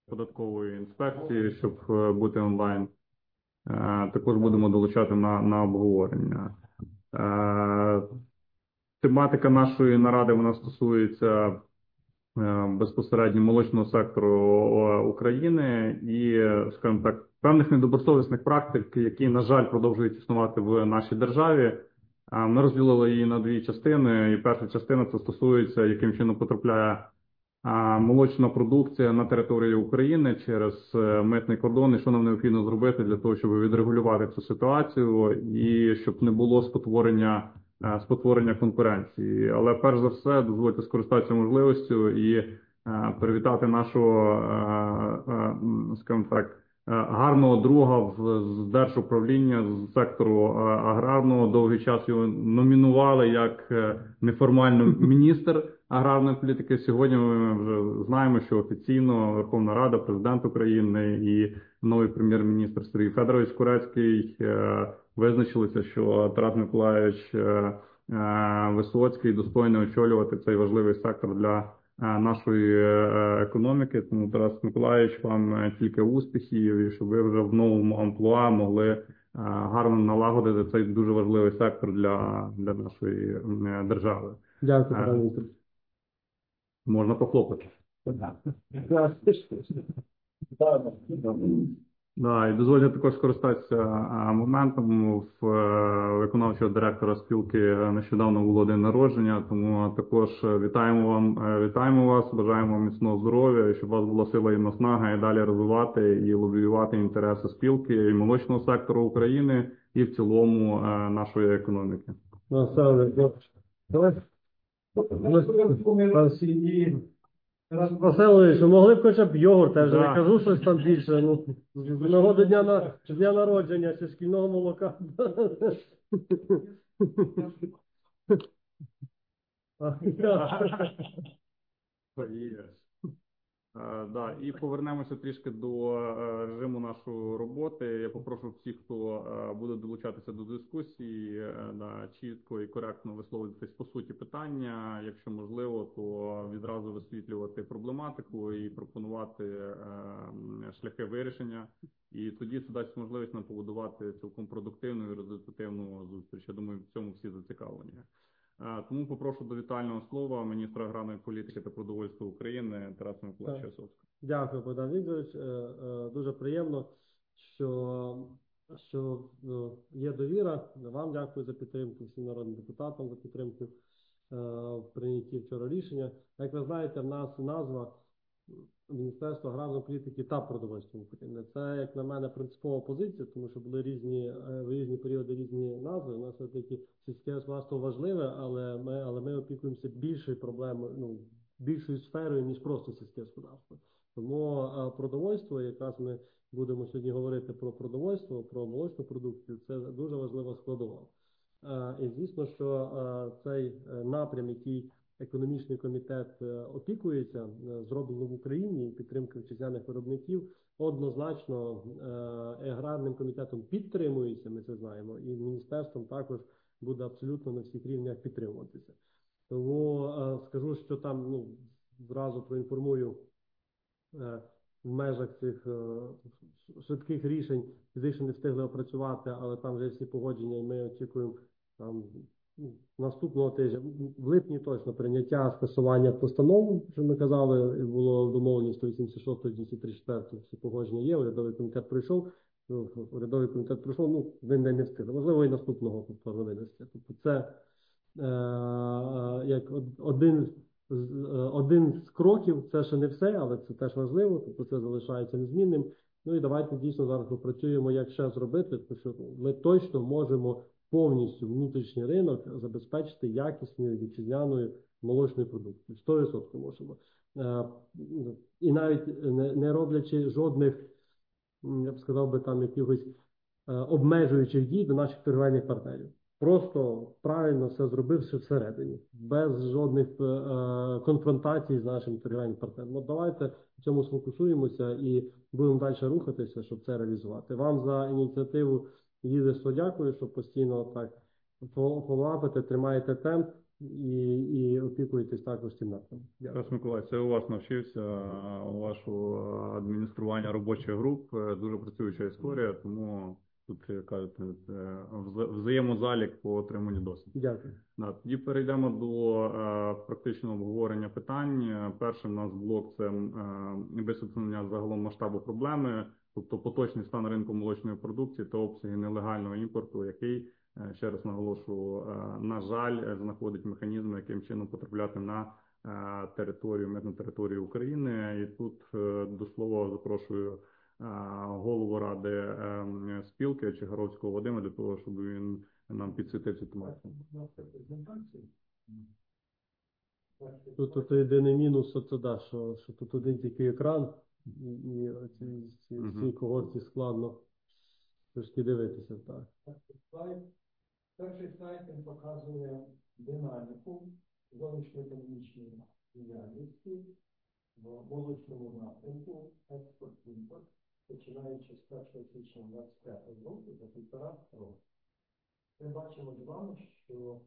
податкової інспекції, щоб бути онлайн. Також будемо долучати на обговорення. Тематика нашої наради, вона стосується безпосередньо молочного сектору України і, скажімо так, певних недобросовісних практик, які, на жаль, продовжують існувати в нашій державі. Ми розділили її на дві частини. І перша частина – це стосується, яким чином потрапляє молочна продукція на територію України через митний кордон, і що нам необхідно зробити для того, щоб відрегулювати цю ситуацію і щоб не було спотворення конкуренції. Але перш за все, дозвольте скористатися можливістю і привітати нашого, скажімо так, гарного друга з держуправління, з сектору аграрного. Довгий час його номінували як неформально міністр аграрної політики. Сьогодні ми вже знаємо, що офіційно Верховна Рада, Президент України і новий прем'єр-міністр Сергій Федорович Курецький визначилися, що Тарас Миколайович Висоцький достойний очолювати цей важливий сектор для нашої економіки. Тому, Тарас Миколайович, вам тільки успіхів, і щоб ви вже в новому амплуа могли гарно налагодити цей дуже важливий сектор для нашої держави. Дякую, пане Віктор. Можна похлопати. Да, і дозвольте також скористатися моментом. В виконавчого директора спілки нещодавно було день народження, тому також вітаємо вас, бажаємо вам міцного здоров'я, і щоб у вас була сила і наснага і далі розвивати і лобіювати інтереси спілки і молочного сектору України, і в цілому нашої економіки. Василович, могли б хоча б йогурт, я вже не кажу щось там більше. Ну, з нагоди дня народження чи шкільного молока. Да, і повернемося трішки до режиму нашої роботи. Я попрошу всіх, хто буде долучатися до дискусії, чітко і коректно висловлюватись по суті питання. Якщо можливо, то відразу висвітлювати проблематику і пропонувати шляхи вирішення. І тоді це дасть можливість нам побудувати цілком продуктивну і результативну зустріч. Я думаю, в цьому всі зацікавлені. Тому попрошу до вітального слова міністра аграрної політики та продовольства України Тараса Миколайовича Висоцького. Дякую, Богдан Вікторович. Дуже приємно, що є довіра. Вам дякую за підтримку, всім народним депутатам за підтримку в прийнятті вчора рішення. Як ви знаєте, в нас назва Міністерство аграрної політики та продовольства України. Це, як на мене, принципова позиція, тому що були в різні періоди різні назви. У нас все-таки сільське господарство важливе, але ми опікуємося більшою проблемою, більшою сферою, ніж просто сільське господарство. Тому продовольство, якраз ми будемо сьогодні говорити про продовольство, про молочну продукцію, це дуже важлива складова. І звісно, що цей напрям, який економічний комітет опікується, зроблено в Україні, підтримка вітчизняних виробників, однозначно аграрним комітетом підтримується, ми це знаємо, і міністерством також буде абсолютно на всіх рівнях підтримуватися. Тому скажу, що там, зразу проінформую, в межах цих швидких рішень фізично не встигли опрацювати, але там вже всі погодження, і ми очікуємо там наступного тижня, в липні точно, прийняття скасування постанов, що ми казали, було домовлено 186-234, всі погодження є, урядовий комітет прийшов, ви не встигли. Можливо, і наступного повторно винести. Тобто це як один з кроків, це ще не все, але це теж важливо, тобто це залишається незмінним. Ну і давайте дійсно зараз попрацюємо, як ще зробити, тому що ми точно можемо повністю внутрішній ринок забезпечити якісною вітчизняною молочною продукцією. 100% можемо. І навіть не роблячи жодних, я б сказав би, там якихось обмежуючих дій до наших торгівельних партнерів. Просто правильно все зробивши всередині, без жодних конфронтацій з нашим торгівельним партнером. От давайте в цьому сфокусуємося і будемо далі рухатися, щоб це реалізувати. Вам за ініціативу їздерство дякую, що постійно так фоллапите, тримаєте темп. і опікуєтесь також цим напрямком. Дякую. Тарас Миколаївич, це у вас навчився, у вашого адміністрування робочих груп, дуже працююча історія, тому тут, як кажуть, взаємозалік по отриманню досвіду. Дякую. Да, тоді перейдемо до практичного обговорення питань. Першим у нас блок – це висвітлення загалом масштабу проблеми, тобто поточний стан ринку молочної продукції та обсяги нелегального імпорту, який, ще раз наголошую, на жаль, знаходить механізми, яким чином потрапляти на територію, митну територію України. І тут до слова запрошую голову ради спілки Чигаровського Вадима для того, щоб він нам підсвітив цю тематику. Тут єдиний мінус, що тут один тільки екран, і ці когорті складно трошки дивитися. Так. Перший слайд він показує динаміку зовнішньоекономічної діяльності в молочному напрямку, експорт-імпорт, починаючи з 1 січня 2025 року за 1,5 року. Ми бачимо з вами, що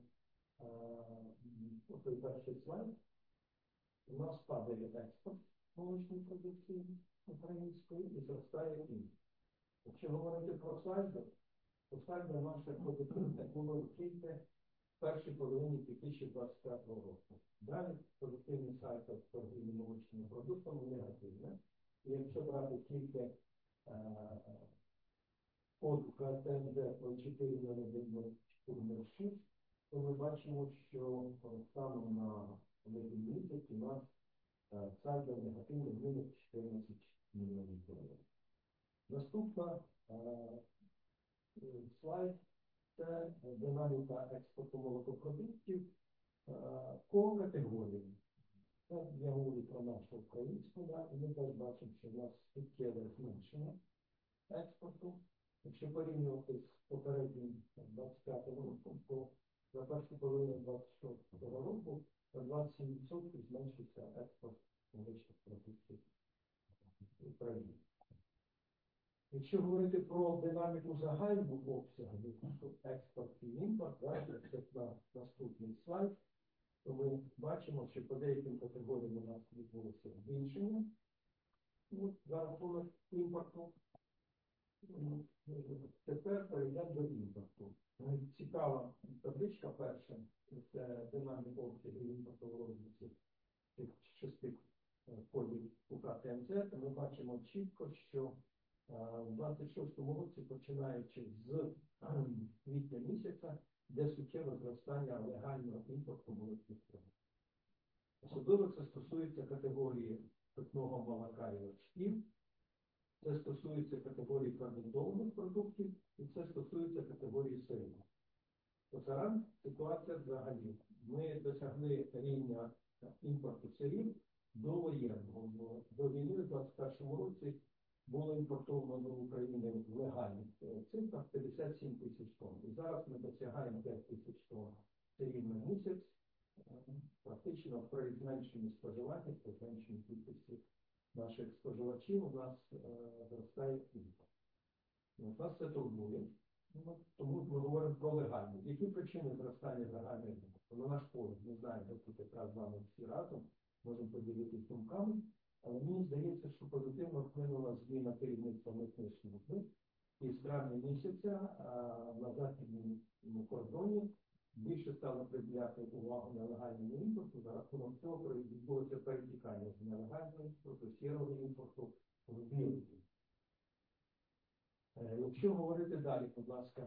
той перший слайд, у нас падає експорт молочної продукції української і зростає імпорт. Якщо говорити про слайди, то слайди наше позитивне було тільки в першій половині 2025 року. Далі позитивний сайт в торгівлі молочними продуктами негативне. І якщо брати тільки код КТМД про 4.1.4.6, то ми бачимо, що саме на липень місяць у нас сальдо негативне мінус 14 мільйонів доларів. Наступна слайд – це динаміка експорту молокопродуктів по категорії. Я говорю про нашу українську, і ми теж бачимо, що в нас суттєве зменшення експорту. Якщо порівнювати з попереднім 25 роком, то за першу половину 26 року на 27% зменшився експорт молочних продуктів в Україні. Якщо говорити про динаміку загального обсягу, експорт і імпорт, це на наступний слайд, то ми бачимо, що по деяким категоріям у нас відбулося збільшення за рахунок імпорту. Тепер перейдемо до імпорту. Цікава табличка перша, це динаміка обсягів імпорту в розвитку цих 6 кодів УКТМЗ. Ми бачимо чітко, що в 26 році, починаючи з квітня місяця, де суттєве зростання легального імпорту молочних продуктів. Особливо це стосується категорії питного молока і вершків, це стосується категорії ферментованих продуктів і це стосується категорії сирів. Зараз ситуація взагалі. Ми досягли рівня імпорту сирів до воєнного. До війни в 2021 році було імпортовано до України в легальних цифрах 57 тисяч тонн. І зараз ми досягаємо 5 тисяч тонн сирів на місяць, практично при зменшенні споживання, при зменшенні кількості наших споживачів у нас зростає імпорт. Нас це турбує, тому ми говоримо про легальність. Які причини зростання загального імпорту? На наш погляд, ми знаємо, тут якраз з вами всі разом можемо поділитися думками, але мені здається, що позитивно вплинула зміна керівництва митної служби. І з травня місяця на західному кордоні більше стало приділяти увагу нелегальному імпорту, за рахунок цього відбулося перетікання з нелегального імпорту, сірого імпорту в білий. Якщо говорити далі, будь ласка,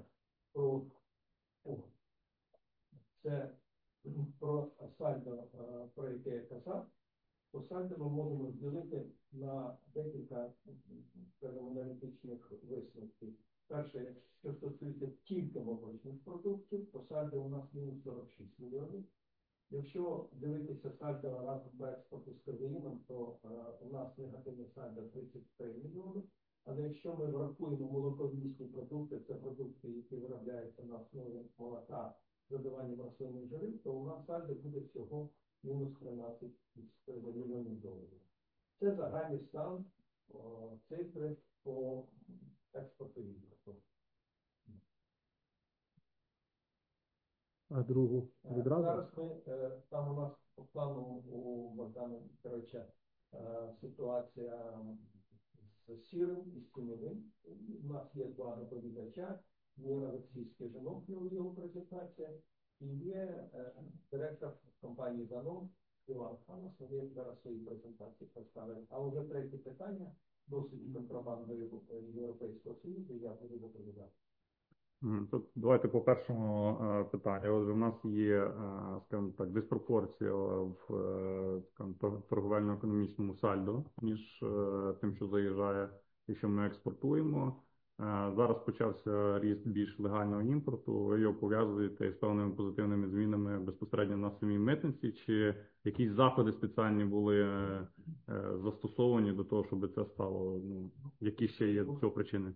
про сальдо, про яке я казав, то сальдо ми можемо розділити на декілька аналітичних висновків. Перше, що стосується тільки молочних продуктів, то сальдо у нас мінус 46 мільйонів. Якщо дивитися сальдо разом по експорту з казеїном, то у нас негативне сальдо 33 мільйони. Але якщо ми врахуємо молоковмісні продукти, це продукти, які виробляються на основі молока з додаванням рослинних жирів, то у нас сальдо буде всього мінус 13 мільйонів доларів. Це загальний стан цифри по експорту і імпорту. А другу відразу? Зараз ми, там у нас по плану у Богдана Вікторовича ситуація з сірим і з тіньовим. У нас є два доповідача, є Олексій Скижинов, його презентація, і є директор компанії «Данон» Іван Ханас, він зараз свої презентації представив. А вже третє питання, досить контрабандою Європейського Союзу, я буду доповідати. Тут давайте по першому питанню. Отже, в нас є, скажімо так, диспропорція в торговельно-економічному сальдо між тим, що заїжджає і що ми експортуємо. Зараз почався ріст більш легального імпорту. Ви його пов'язуєте з певними позитивними змінами безпосередньо на самій митниці, чи якісь заходи спеціальні були застосовані до того, щоб це стало, ну, які ще є до цього причини?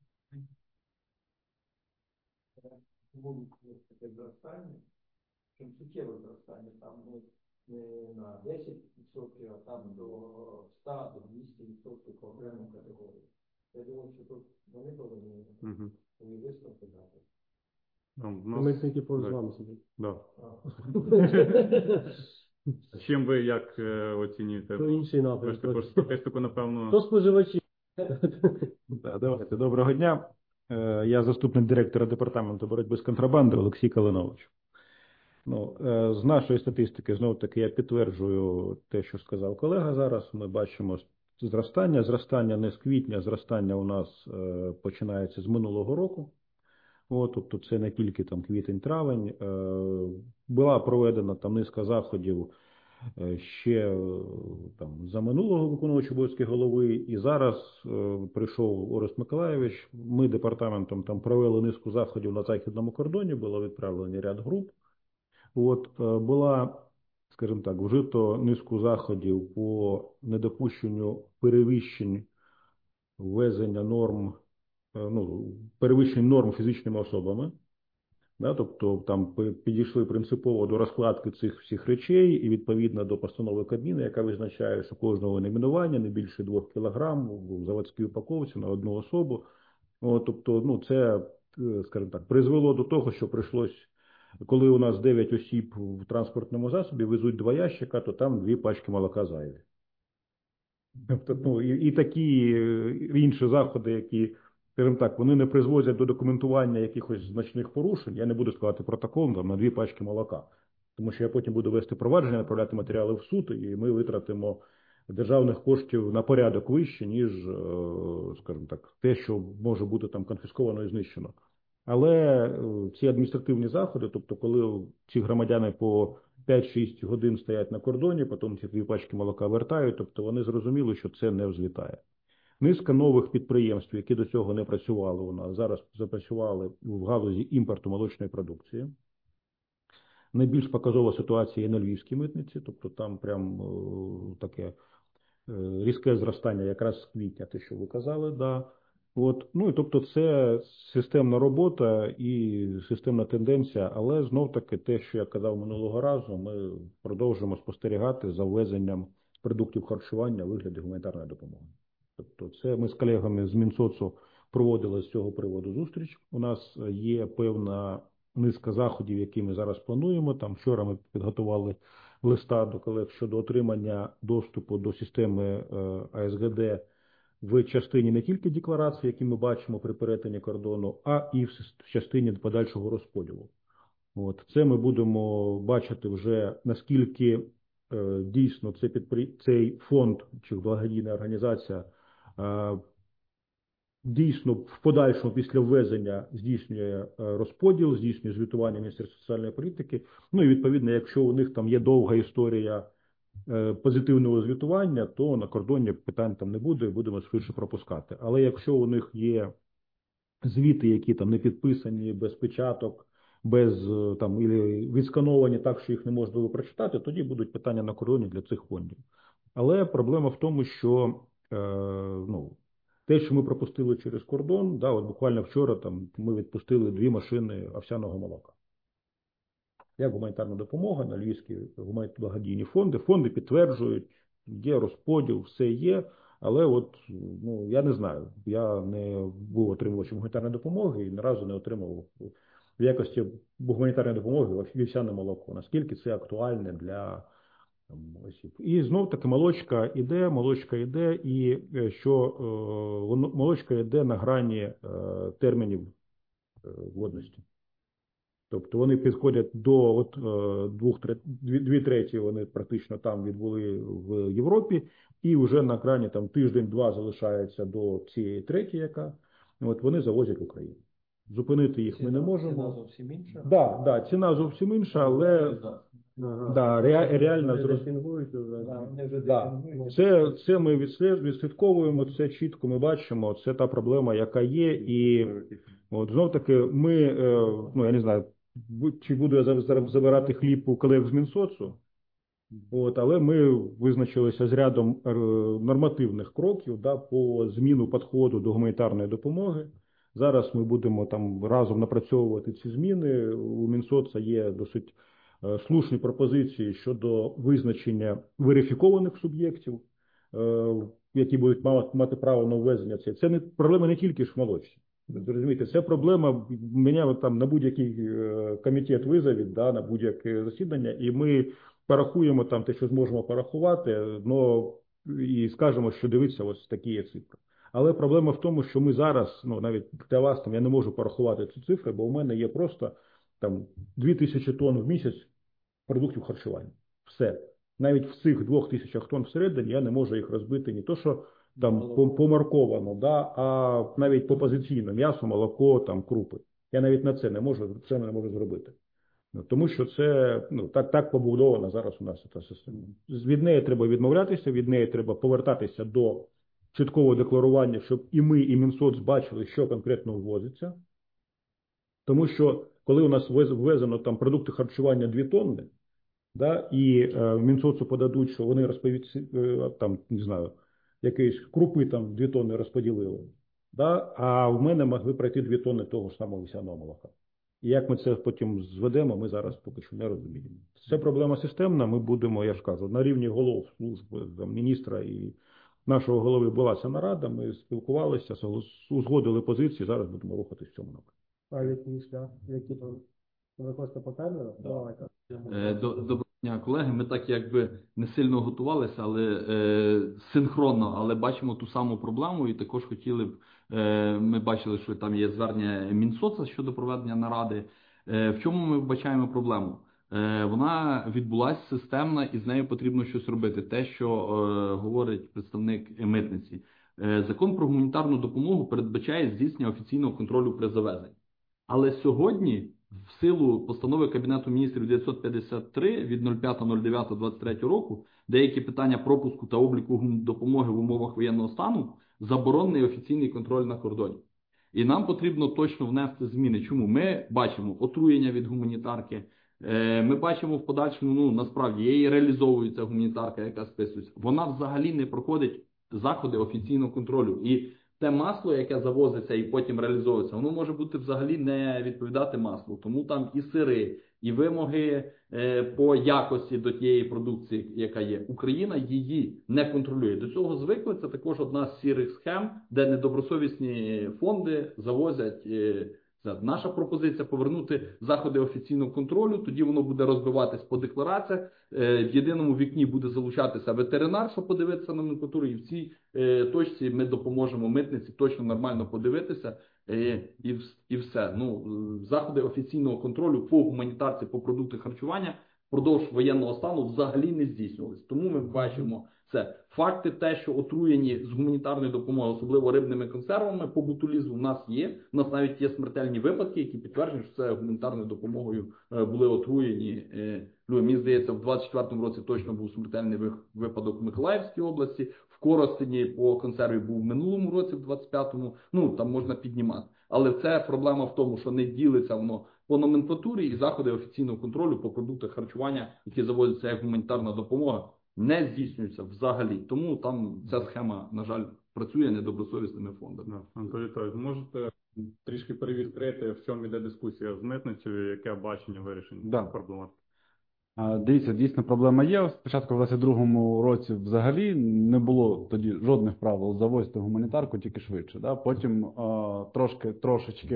Тому таке зростання, чим суттєве зростання, там не на 10%, а там до 100, до 200% по окремим категоріям. Я думаю, що тут вони повинні свої висновки дати. Ми тільки поруч з вами сидимо. Да. Чим ви як оцінюєте? То інший Ви ж напрямок. також статистику, напевно... То споживачі. Давайте. Доброго дня. Я заступник директора департаменту боротьби з контрабандою Олексій Калинович. З нашої статистики, знову таки, я підтверджую те, що сказав колега зараз. Ми бачимо зростання. Зростання не з квітня, зростання у нас починається з минулого року. Тобто це не тільки там квітень-травень. Була проведена там низка заходів ще там за минулого виконувача обов'язків голови, і зараз прийшов Орест Миколайович. Ми департаментом там провели низку заходів на західному кордоні, було відправлені ряд груп. Була, скажімо так, вжито низку заходів по недопущенню перевищень ввезення норм, перевищень норм фізичними особами. Тобто там підійшли принципово до розкладки цих всіх речей і відповідно до постанови Кабміну, яка визначає, що кожного найменування не більше 2 кг в заводській упаковці на одну особу. Тобто, це, скажімо так, призвело до того, що прийшлось, коли у нас 9 осіб в транспортному засобі везуть 2 ящика, то там 2 пачки молока зайві. Тобто, і такі інші заходи, які, скажімо так, вони не призводять до документування якихось значних порушень. Я не буду складати протокол там, на 2 пачки молока, тому що я потім буду вести провадження, направляти матеріали в суд, і ми витратимо державних коштів на порядок вище, ніж, скажімо так, те, що може бути там конфісковано і знищено. Але ці адміністративні заходи, тобто коли ці громадяни по 5-6 годин стоять на кордоні, потім ці 2 пачки молока вертають, тобто вони зрозуміли, що це не взлітає. Низка нових підприємств, які до цього не працювали у нас, зараз запрацювали в галузі імпорту молочної продукції. Найбільш показова ситуація є на Львівській митниці, тобто там прям таке різке зростання якраз з квітня, те, що ви казали, да. І тобто це системна робота і системна тенденція, але знов-таки те, що я казав минулого разу, ми продовжуємо спостерігати за ввезенням продуктів харчування у вигляді гуманітарної допомоги. Тобто це ми з колегами з Мінсоцу проводили з цього приводу зустріч. У нас є певна низка заходів, які ми зараз плануємо. Там вчора ми підготували листа до колег щодо отримання доступу до системи АСГД в частині не тільки декларацій, які ми бачимо при перетині кордону, а і в частині подальшого розподілу. Це ми будемо бачити вже, наскільки дійсно цей фонд чи благодійна організація дійсно в подальшому після ввезення здійснює розподіл, здійснює звітування Міністерства соціальної політики. І відповідно, якщо у них там є довга історія позитивного звітування, то на кордоні питань там не буде, будемо швидше пропускати. Але якщо у них є звіти, які там не підписані, без печаток, без там відскановані так, що їх не можна було прочитати, тоді будуть питання на кордоні для цих фондів. Але проблема в тому, що те, що ми пропустили через кордон, буквально вчора там ми відпустили 2 машини овсяного молока. Як гуманітарна допомога на львівські благодійні фонди. Фонди підтверджують, є розподіл, все є, але я не знаю. Я не був отримувачем гуманітарної допомоги і ні разу не отримав в якості гуманітарної допомоги вівсяне молоко. Наскільки це актуальне для осіб. І знов таки молочка іде, і молочка йде на грані термінів годності. Тобто вони підходять до 2/3 вони практично там відбули в Європі, і вже на грані там тиждень-два залишається до цієї третьої, яка вони завозять в Україну. Зупинити їх ми не можемо. Ціна зовсім інша. Да, ціна зовсім інша, але реально Рейтингують вже. Вони вже Да. дефінгують. Це ми відслідковуємо, це чітко ми бачимо, це та проблема, яка є, і знов таки ми, я не знаю, чи буду я зараз забирати хліб у колег з Мінсоцу, але ми визначилися з рядом нормативних кроків по зміну підходу до гуманітарної допомоги. Зараз ми будемо там разом напрацьовувати ці зміни. У Мінсоца є досить слушні пропозиції щодо визначення верифікованих суб'єктів, які будуть мати право на ввезення. Це проблема не тільки ж в молочці. Розумієте, це проблема, мене там на будь-який комітет визовуть, на будь-яке засідання, і ми порахуємо там те, що зможемо порахувати, і скажемо, що дивіться, ось такі є цифри. Але проблема в тому, що ми зараз, навіть для вас я не можу порахувати ці цифри, бо у мене є просто 2000 тонн в місяць продуктів харчування. Все. Навіть в цих 2000 тонн всередині я не можу їх розбити не то, що помарковано, а навіть по позиційно, м'ясо, молоко, крупи. Я навіть на це не можу зробити. Тому що це так побудована зараз у нас ця система. Від неї треба відмовлятися, від неї треба повертатися до чіткого декларування, щоб і ми, і Мінсоц бачили, що конкретно ввозиться. Тому що коли у нас ввезено продукти харчування 2 тонни, і в Мінсоцу подадуть, що вони розповідають, не знаю, якісь крупи 2 тонни розподілили, а в мене могли пройти 2 тонни того ж самого вівсяного молока. І як ми це потім зведемо, ми зараз поки що не розуміємо. Це проблема системна, ми будемо, я ж кажу, на рівні голов служби, міністра і нашого голови була ця нарада, ми спілкувалися, узгодили позиції, зараз будемо рухатись в цьому напрямку. А які шлях? Які то? Ви хочете по терміну? Давайте. Доброго дня, колеги. Ми так якби не сильно готувалися, але синхронно, але бачимо ту саму проблему і також хотіли б, ми бачили, що там є звернення Мінсоца щодо проведення наради. В чому ми вбачаємо проблему? Вона відбулася системна і з нею потрібно щось робити. Те, що говорить представник митниці. Закон про гуманітарну допомогу передбачає здійснення офіційного контролю при завезенні. Але сьогодні, в силу постанови Кабінету міністрів 953 від 05.09.23 року, деякі питання пропуску та обліку допомоги в умовах воєнного стану заборонений офіційний контроль на кордоні. І нам потрібно точно внести зміни. Чому? Ми бачимо отруєння від гуманітарки, ми бачимо в подальшому, насправді, її реалізовується гуманітарка, яка списується. Вона взагалі не проходить заходи офіційного контролю. І те масло, яке завозиться і потім реалізовується, воно може бути взагалі не відповідати маслу. Тому там і сири, і вимоги по якості до тієї продукції, яка є. Україна її не контролює. До цього звикли. Це також одна з сірих схем, де недобросовісні фонди завозять. Наша пропозиція повернути заходи офіційного контролю, тоді воно буде розбиватись по деклараціях, в єдиному вікні буде залучатися ветеринар, щоб подивитися на номенклатуру, і в цій точці ми допоможемо митниці точно нормально подивитися, і все. Заходи офіційного контролю по гуманітарці, по продуктах харчування впродовж воєнного стану взагалі не здійснювалися. Тому ми бачимо це. Факти те, що отруєні з гуманітарної допомоги, особливо рибними консервами, по ботулізму в нас є. У нас навіть є смертельні випадки, які підтверджують, що це гуманітарною допомогою були отруєні. Мені здається, в 24-му році точно був смертельний випадок в Миколаївській області, в Коростені по консерві був в минулому році, в 25-му. Там можна піднімати. Але це проблема в тому, що не ділиться воно по номенклатурі, і заходи офіційного контролю по продуктах харчування, які завозяться як гуманітарна допомога, не здійснюються взагалі. Тому там ця схема, на жаль, працює недобросовісними фондами. Анатолій Віталійович, можете трішки перевідкрити, в чому йде дискусія з митницею, яке бачення вирішення проблеми? Дивіться, дійсно проблема є. Спочатку в 22-му році взагалі не було тоді жодних правил завозити гуманітарку, тільки швидше. Потім трошечки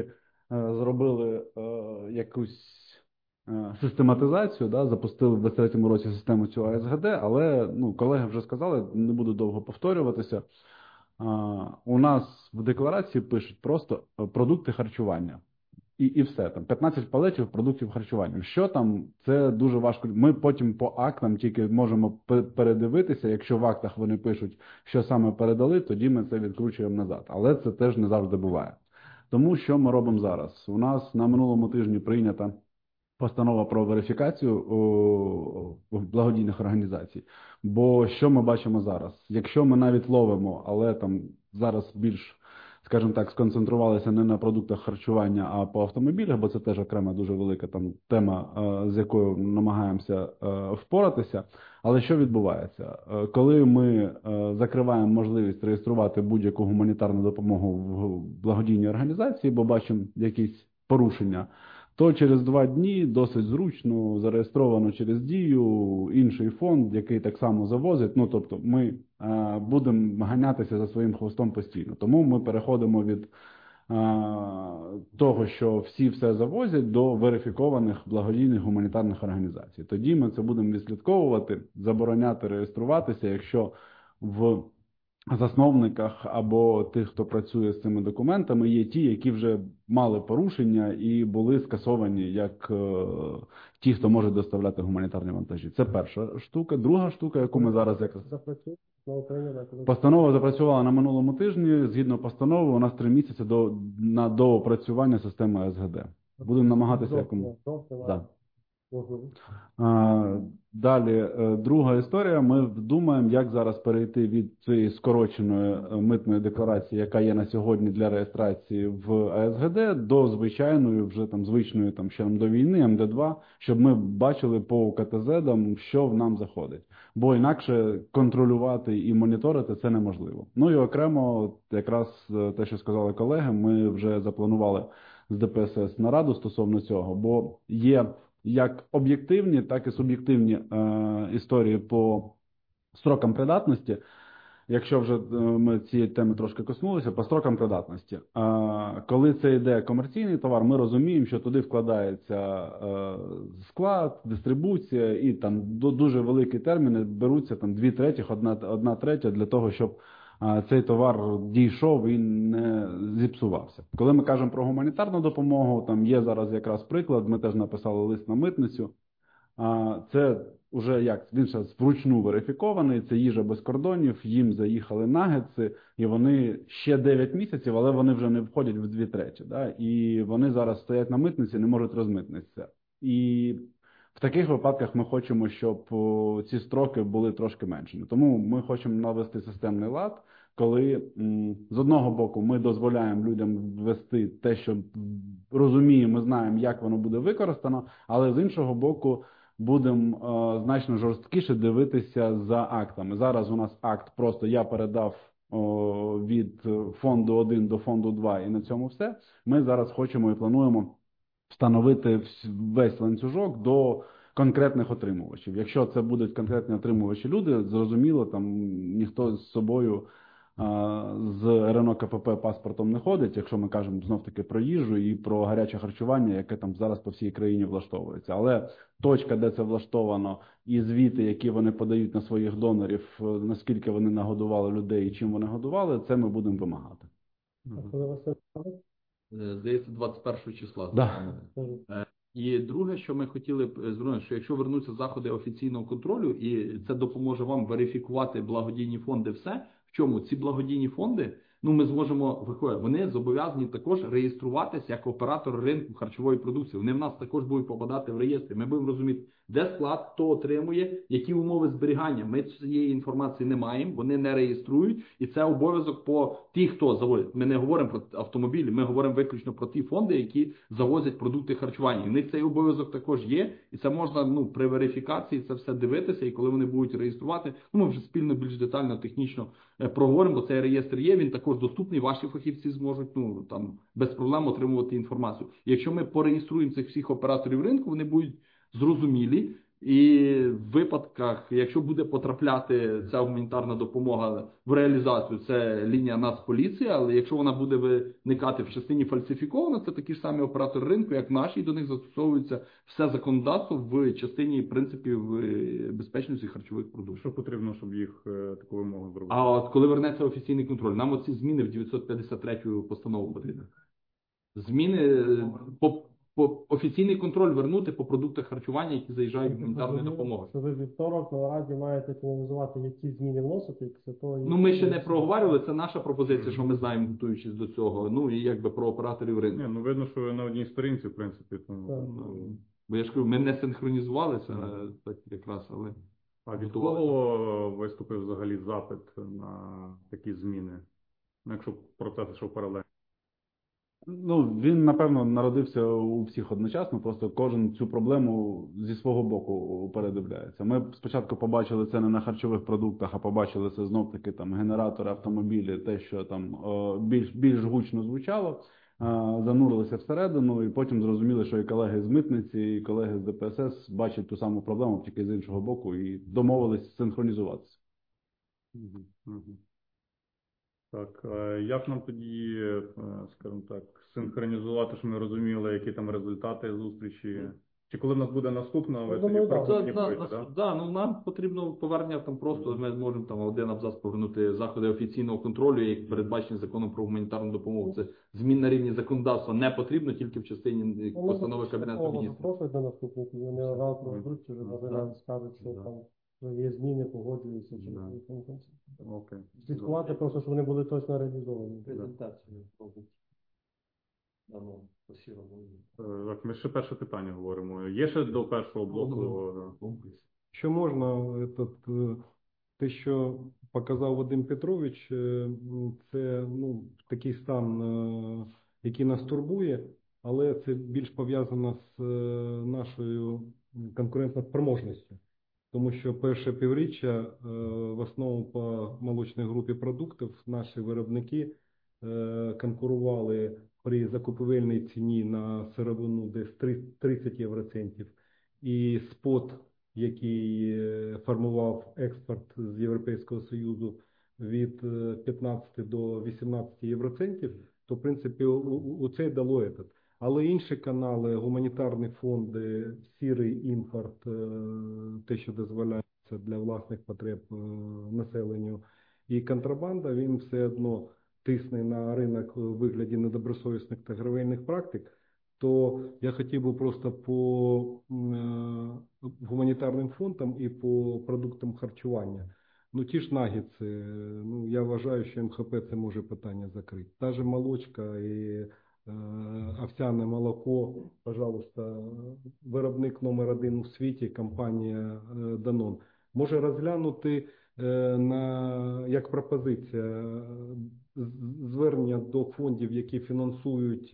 зробили якусь систематизацію, да, запустили в 23-му році систему цього АСГД, але колеги вже сказали, не буду довго повторюватися. У нас в декларації пишуть просто продукти харчування. І все, там 15 палетів продуктів харчування. Що там, це дуже важко. Ми потім по актам тільки можемо передивитися, якщо в актах вони пишуть, що саме передали, тоді ми це відкручуємо назад. Але це теж не завжди буває. Тому що ми робимо зараз? У нас на минулому тижні прийнята постанова про верифікацію благодійних організацій. Бо що ми бачимо зараз? Якщо ми навіть ловимо, але там зараз більш, скажімо так, сконцентрувалися не на продуктах харчування, а по автомобілях, бо це теж окрема дуже велика там тема, з якою намагаємося впоратися. Але що відбувається? Коли ми закриваємо можливість реєструвати будь-яку гуманітарну допомогу в благодійній організації, бо бачимо якісь порушення, то через 2 дні досить зручно зареєстровано через Дію інший фонд, який так само завозить. Тобто ми будемо ганятися за своїм хвостом постійно. Тому ми переходимо від того, що всі все завозять, до верифікованих благодійних гуманітарних організацій. Тоді ми це будемо відслідковувати, забороняти реєструватися, якщо в засновниках або тих, хто працює з цими документами, є ті, які вже мали порушення і були скасовані як ті, хто може доставляти гуманітарні вантажі. Це перша штука. Друга штука, яку ми зараз якраз... Постанова запрацювала на минулому тижні. Згідно постанови, у нас 3 місяці на доопрацювання системи СГД. Будемо намагатися якому... Да. Далі, друга історія. Ми думаємо, як зараз перейти від цієї скороченої митної декларації, яка є на сьогодні для реєстрації в АСГД, до звичайної, вже там звичної, там ще до війни, МД2, щоб ми бачили по КТЗ, що в нам заходить. Бо інакше контролювати і моніторити це неможливо. І окремо, якраз те, що сказали колеги, ми вже запланували з ДПСС нараду стосовно цього, бо є як об'єктивні, так і суб'єктивні історії по строкам придатності. Якщо вже ми цієї теми трошки коснулися, по строкам придатності. Коли це йде комерційний товар, ми розуміємо, що туди вкладається склад, дистрибуція і там дуже великі терміни беруться, там 2/3, 1/3 для того, щоб цей товар дійшов і не зіпсувався. Коли ми кажемо про гуманітарну допомогу, там є зараз якраз приклад, ми теж написали лист на митницю. Це вже як він ще вручну верифікований, це їжа без кордонів, їм заїхали нагетси, і вони ще 9 місяців, але вони вже не входять в 2/3. Да? І вони зараз стоять на митниці, не можуть розмитнитися. І в таких випадках ми хочемо, щоб ці строки були трошки меншими. Тому ми хочемо навести системний лад, коли з одного боку ми дозволяємо людям ввести те, що розуміємо, ми знаємо, як воно буде використано, але з іншого боку будемо значно жорсткіше дивитися за актами. Зараз у нас акт просто я передав від фонду 1 до фонду 2 і на цьому все. Ми зараз хочемо і плануємо встановити весь ланцюжок до конкретних отримувачів. Якщо це будуть конкретні отримувачі люди, зрозуміло, там ніхто з собою з РНО КПП паспортом не ходить, якщо ми кажемо знов-таки про їжу і про гаряче харчування, яке там зараз по всій країні влаштовується. Але точка, де це влаштовано, і звіти, які вони подають на своїх донорів, наскільки вони нагодували людей і чим вони годували, це ми будемо вимагати. Здається, 21 числа. Да. І друге, що ми хотіли б звернути, що якщо вернуться заходи офіційного контролю, і це допоможе вам верифікувати благодійні фонди, все, в чому ці благодійні фонди, ми зможемо виходити. Вони зобов'язані також реєструватися як оператор ринку харчової продукції. Вони в нас також будуть попадати в реєстри. Ми будемо розуміти, де склад, хто отримує, які умови зберігання. Ми цієї інформації не маємо, вони не реєструють, і це обов'язок по тих, хто завозить. Ми не говоримо про автомобілі, ми говоримо виключно про ті фонди, які завозять продукти харчування. І в них цей обов'язок також є, і це можна при верифікації це все дивитися, і коли вони будуть реєструвати, ми вже спільно більш детально, технічно проговоримо, бо цей реєстр є, він також доступний, ваші фахівці зможуть без проблем отримувати інформацію. І якщо ми пореєструємо цих всіх операторів ринку, вони будуть зрозумілі, І в випадках, якщо буде потрапляти ця гуманітарна допомога в реалізацію, це лінія Нацполіції, але якщо вона буде виникати в частині фальсифікована, це такі ж самі оператори ринку, як наші, і до них застосовується все законодавство в частині принципів безпечності харчових продуктів. Що потрібно, щоб їх таку вимогу зробити? А от коли вернеться офіційний контроль, нам оці зміни в 953 постанову потрібно. Зміни по офіційний контроль вернути по продуктах харчування, які заїжджають в гуманітарну допомогу. Що ви вівторок на раді маєте фіналізувати, які зміни вносити, після того... Ну, ми ще не проговорювали, це наша пропозиція, що ми знаємо, готуючись до цього. Ну, і якби про операторів ринку. Ні, ну видно, що ви на одній сторінці, в принципі. Тому... Так. Бо я ж кажу, ми не синхронізувалися, так якраз, але... А від кого виступив взагалі запит на такі зміни? Ну, якщо процес йшов паралельно. Ну, він, напевно, народився у всіх одночасно, просто кожен цю проблему зі свого боку передивляється. Ми спочатку побачили це не на харчових продуктах, а побачили це знов-таки там генератори, автомобілі, те, що там більш гучно звучало, занурилися всередину, і потім зрозуміли, що і колеги з митниці, і колеги з ДПСС бачать ту саму проблему, тільки з іншого боку, і домовились синхронізуватися. Так, як нам тоді, скажімо так, синхронізувати, щоб ми розуміли, які там результати зустрічі? Чи коли в нас буде наступна, ви тоді прокомунікуєте, так? Да, ну нам потрібно повернення там просто, ми зможемо там один абзац повернути заходи офіційного контролю, як передбачені законом про гуманітарну допомогу. Це змін на рівні законодавства не потрібно, тільки в частині постанови Кабінету Міністрів. Запрошують на наступний, і вони одразу розберуть, чи вже скажуть, що там є зміни, погоджуються, чи не. Окей. Слідкувати просто, щоб вони були точно реалізовані. Презентацію робить. Даного посіреного. Так, ми ще перше питання говоримо. Є ще до першого блоку? Що можна, те, що показав Вадим Петрович, це такий стан, який нас турбує, але це більш пов'язано з нашою конкурентноспроможністю. Тому що перше півріччя в основному по молочній групі продуктів наші виробники конкурували при закупівельній ціні на сировину десь 30 євроцентів. І спот, який формував експорт з Європейського Союзу від 15 до 18 євроцентів, то, в принципі, оце дало этот. Але інші канали, гуманітарні фонди, сірий імпорт, те, що дозволяється для власних потреб населенню, і контрабанда, він все одно тисне на ринок у вигляді недобросовісних торговельних практик, то я хотів би просто по гуманітарним фондам і по продуктам харчування. Ну, ті ж нагетси, я вважаю, що МХП це може питання закрити. Та же молочка і овсяне молоко, пожалуйста, виробник номер 1 у світі, компанія Danone, може розглянути як пропозиція звернення до фондів, які фінансують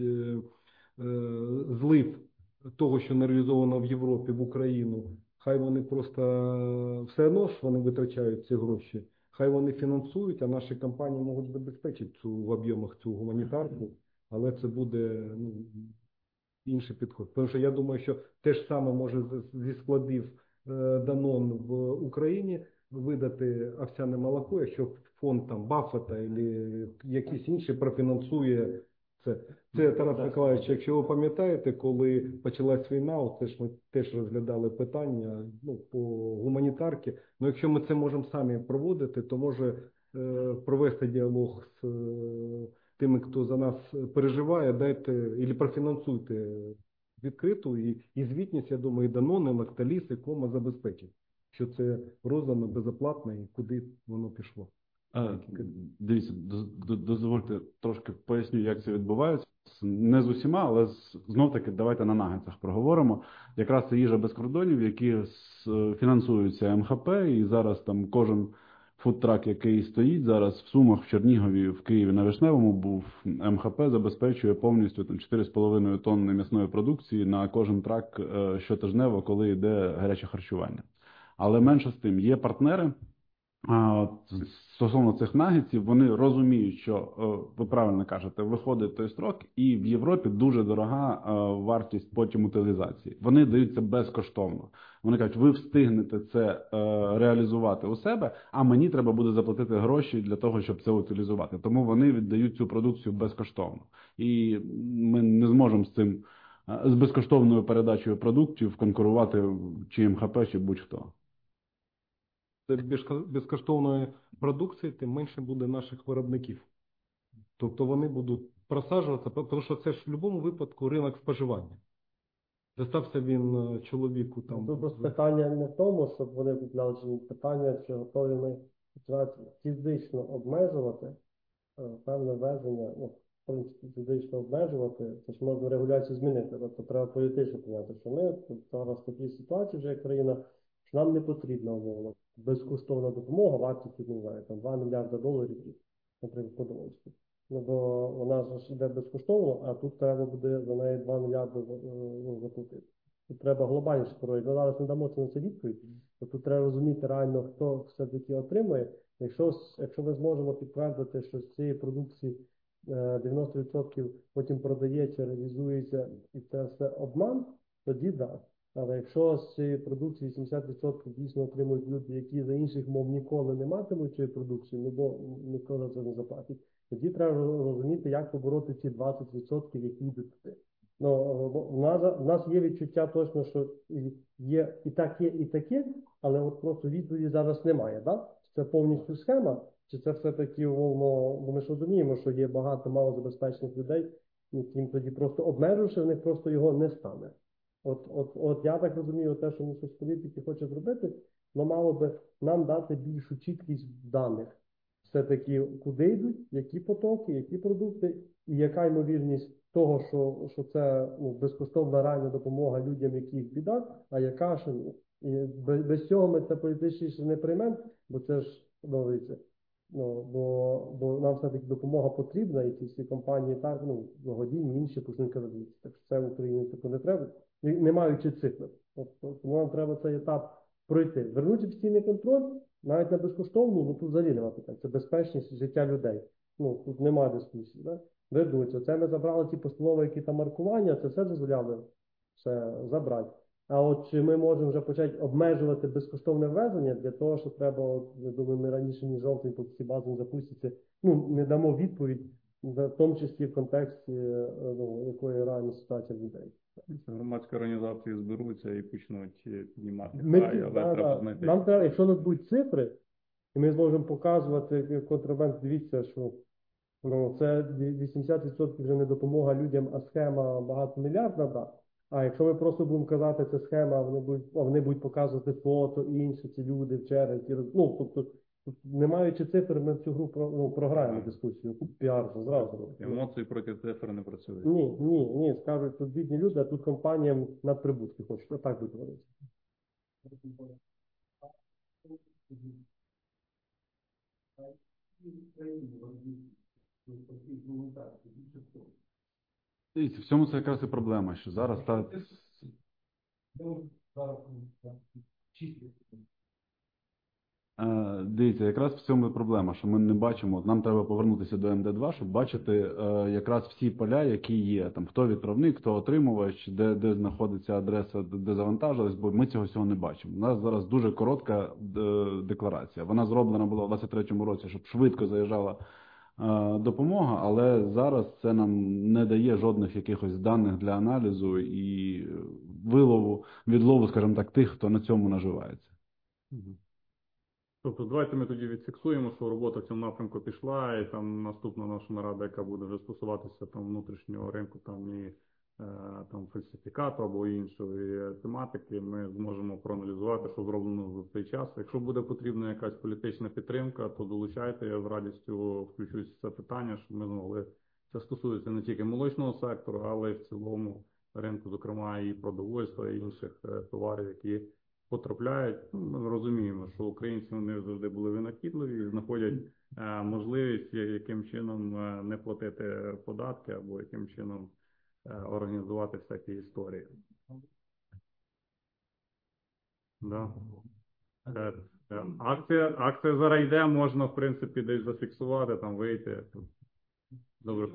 злив того, що не реалізовано в Європі, в Україну. Хай вони просто, все одно ж вони витрачають ці гроші, хай вони фінансують, а наші компанії можуть забезпечити в об'ємах цю гуманітарку, але це буде інший підход. Тому що я думаю, що те ж саме може зі складів Danone в Україні видати овсяне молоко, якщо фонд там Баффета або якийсь інший профінансує це. Це, Тарас Миколаївич, якщо ви пам'ятаєте, коли почалась війна, це ж ми теж розглядали питання по гуманітарці. Ну, якщо ми це можемо самі проводити, то може провести діалог з тими, хто за нас переживає, дайте, або профінансуйте відкриту і звітність, я думаю, і Danone, і Lactalis, і Кома забезпечить, що це роздано безоплатно і куди воно пішло. Дивіться, дозвольте трошки поясню, як це відбувається. Не з усіма, але знов-таки давайте на нагетсах проговоримо. Якраз це їжа без кордонів, які фінансуються МХП, і зараз там кожен фудтрак, який стоїть зараз в Сумах, в Чернігові, в Києві на Вишневому був, МХП забезпечує повністю 4,5 тонни м'ясної продукції на кожен трак щотижнево, коли йде гаряче харчування. Але менше з тим, є партнери, от стосовно цих нагетсів, вони розуміють, що ви правильно кажете, виходить той строк, і в Європі дуже дорога вартість потім утилізації. Вони дають це безкоштовно. Вони кажуть, ви встигнете це реалізувати у себе, а мені треба буде заплатити гроші для того, щоб це утилізувати. Тому вони віддають цю продукцію безкоштовно. І ми не зможемо з цим, з безкоштовною передачею продуктів конкурувати чи МХП, чи будь-хто. Безкоштовної продукції, тим менше буде наших виробників. Тобто вони будуть просаджуватися, тому що це ж в будь-якому випадку ринок споживання. Застався він чоловіку там. Тут просто питання не в тому, щоб вони купляли, чи питання, чи готові ми починати фізично обмежувати певне ввезення, ну, в принципі, фізично обмежувати, це ж можна регуляцію змінити. Тобто треба політично прийняти, що ми тут зараз в такій ситуації вже як країна, що нам не потрібна умовно безкоштовна допомога, вартістю, не знаю, там 2 мільярди доларів, наприклад, подумаєте. Ну, бо вона ж йде безкоштовно, а тут треба буде за неї 2 мільярди заплатити. Тут треба глобальніше проводити. Ми зараз не дамо на це відповідь, то тут треба розуміти реально, хто все-таки отримує. Якщо ми зможемо підтвердити, що з цієї продукції 90% потім продається, реалізується і це все обман, тоді так. Але якщо з цієї продукції 80% дійсно отримують люди, які за інших мов ніколи не матимуть цієї продукції, ну бо ніхто за це не заплатить, тоді треба розуміти, як побороти ці 20%, які йдуть туди. Ну, в нас є відчуття точно, що є і таке, але от просто відповіді зараз немає. Да? Це повністю схема, чи це все-таки умовно, бо ми ж розуміємо, що є багато малозабезпечених людей, яким тоді просто обмеживши, в них просто його не стане. От я так розумію, те, що Мінсоцполітики хоче зробити, воно мало би нам дати більшу чіткість даних. Все-таки куди йдуть, які потоки, які продукти, і яка ймовірність того, що це безкоштовна реальна допомога людям, яких біда, а яка ж ні. І без цього ми це політичніше не приймемо, бо це ж говориться. Бо нам все-таки допомога потрібна, і ці всі компанії так, благодійні, інші почнуть казати, так що це в Україні таку не треба, не маючи цифр. Тому нам треба цей етап пройти. Вернути офіційний контроль, навіть на безкоштовну, ну тут взагалі немає питань. Це безпечність життя людей. Ну, тут немає дискусії. Да? Ведуться. Це ми забрали ті постанови, які там маркування, це все дозволяли все забрати. А от чи ми можемо вже почати обмежувати безкоштовне ввезення, для того, що треба, я думаю, ми раніше, ніж жовтень, поки ці бази не запустяться, не дамо відповідь, в тому числі в контексті якої реальна ситуація в людей. Громадські організації зберуться і почнуть піднімати. Нам треба, якщо у нас будуть цифри, і ми зможемо показувати контрабанд, дивіться, що це 80% вже не допомога людям, а схема багатомільярдна, да. А якщо ми просто будемо казати, це схема, вони будуть показувати фото, інші ці люди в черзі. Тобто, не маючи цифр, ми в цю гру програємо дискусію. Піар зразу. Емоції проти цифр не працюють. Ні. Скажуть, тут бідні люди, а тут компаніям надприбутки хочуть. Отак буде говорити. Дивіться, в цьому це якраз і проблема, що зараз дивіться, якраз в цьому проблема, що ми не бачимо, нам треба повернутися до МД2, щоб бачити якраз всі поля, які є, там хто відправник, хто отримувач, де знаходиться адреса, де завантажились, бо ми цього всього не бачимо. У нас зараз дуже коротка декларація. Вона зроблена була в 2023 році, щоб швидко заїжджала допомога, але зараз це нам не дає жодних якихось даних для аналізу і відлову, скажімо так, тих, хто на цьому наживається. Тобто давайте ми тоді відфіксуємо, що робота в цьому напрямку пішла, і там наступна наша нарада, яка буде вже стосуватися там внутрішнього ринку, там і там фальсифікату або іншої тематики, ми зможемо проаналізувати, що зроблено за цей час. Якщо буде потрібна якась політична підтримка, то долучайте, я з радістю включусь в це питання, щоб ми змогли. Це стосується не тільки молочного сектору, але й в цілому ринку, зокрема і продовольства, і інших товарів, які потрапляють. Ми розуміємо, що українці вони завжди були винахідливі і знаходять можливість, яким чином не платити податки або яким чином організувати всякі історії. Да. Акція зараз йде, можна, в принципі, десь зафіксувати, там вийти. Добре.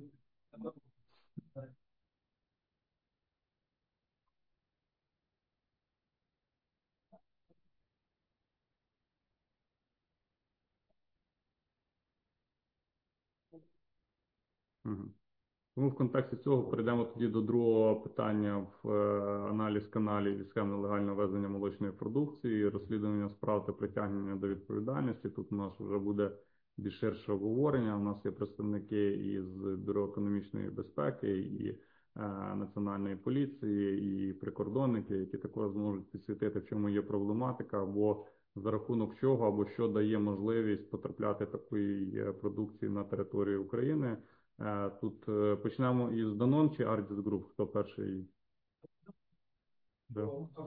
Мгм. Тому в контексті цього перейдемо тоді до другого питання в аналіз каналів і схем нелегального ввезення молочної продукції, розслідування справ та притягнення до відповідальності. Тут у нас вже буде більш ширше обговорення. У нас є представники із Бюро економічної безпеки, і Національної поліції, і прикордонники, які також зможуть підсвітити, в чому є проблематика, або за рахунок чого, або що дає можливість потрапляти такої продукції на територію України. Тут почнемо із Danone чи Ardis Group? Хто перший? Да.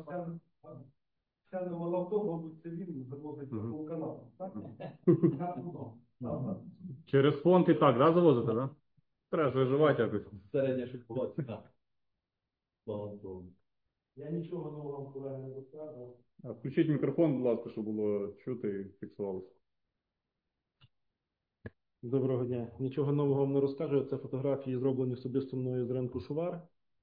Це не молоко, мабуть, це він завозить по каналу, так? Через фонд і так, да, завозите, да? Треба ж виживати якось. Середня шоколадка. Так. Слава Богу. Я нічого нового колеги не розказував. Включіть мікрофон, будь ласка, щоб було чути і фіксувалося. Доброго дня. Нічого нового вам не розкажу. Це фотографії, зроблені особисто мною з ринку Шувар.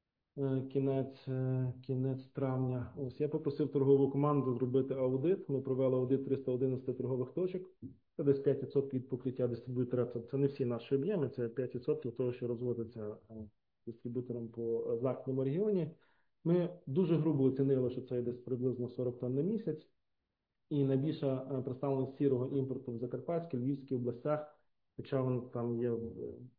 Кінець травня. Ось я попросив торгову команду зробити аудит. Ми провели аудит 311 торгових точок. Це десь 5% від покриття дистриб'ютора. Це не всі наші об'єми, це 5% того, що розводиться дистриб'ютором по західному регіоні. Ми дуже грубо оцінили, що це десь приблизно 40 тонн на місяць. І найбільша представленість сірого імпорту в Закарпатській, Львівській областях, хоча він там є в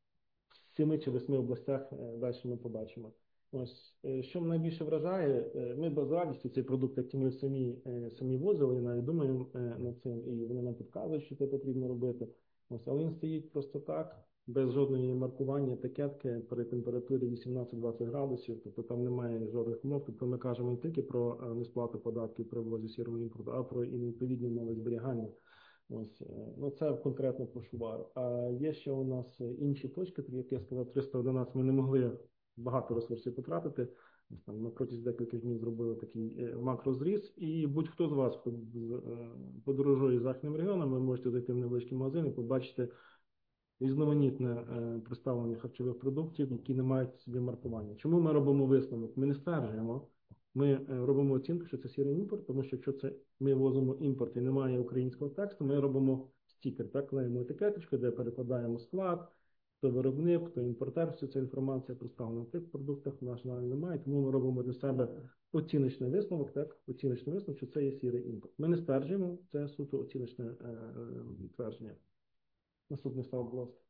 7 чи 8 областях, далі ми побачимо. Ось, що мене найбільше вражає, ми з радістю цей продукт, який ми самі возили, і навіть думаємо над цим, і вони нам підказують, що це потрібно робити. Ось, але він стоїть просто так, без жодної маркування, етикетки при температурі 18-20 градусів, тобто там немає жодних умов, тобто ми кажемо не тільки про несплату податків при ввозі сірого імпорту, а про і відповідні умови зберігання. Ось, ну це конкретно по Шувару. А є ще у нас інші точки, як я сказав, 311 ми не могли багато ресурсів потратити. Там, на протязі декількох днів зробили такий макрозріз, і будь-хто з вас подорожує західним регіоном, ви можете зайти в невеличкий магазин і побачити різноманітне представлення харчових продуктів, які не мають собі маркування. Чому ми робимо висновок? Ми не стверджуємо. Ми робимо оцінку, що це сірий імпорт, тому що якщо це ми возимо імпорт і немає українського тексту, ми робимо стікер, так, клеїмо етикеточку, де перекладаємо склад, хто виробник, хто імпортер, всю цю інформацію представлена в тих продуктах, на жаль, немає, тому ми робимо для себе оціночний висновок, так, оціночний висновок, що це є сірий імпорт. Ми не стверджуємо, це суто оціночне твердження. Наступний слайд, будь ласка.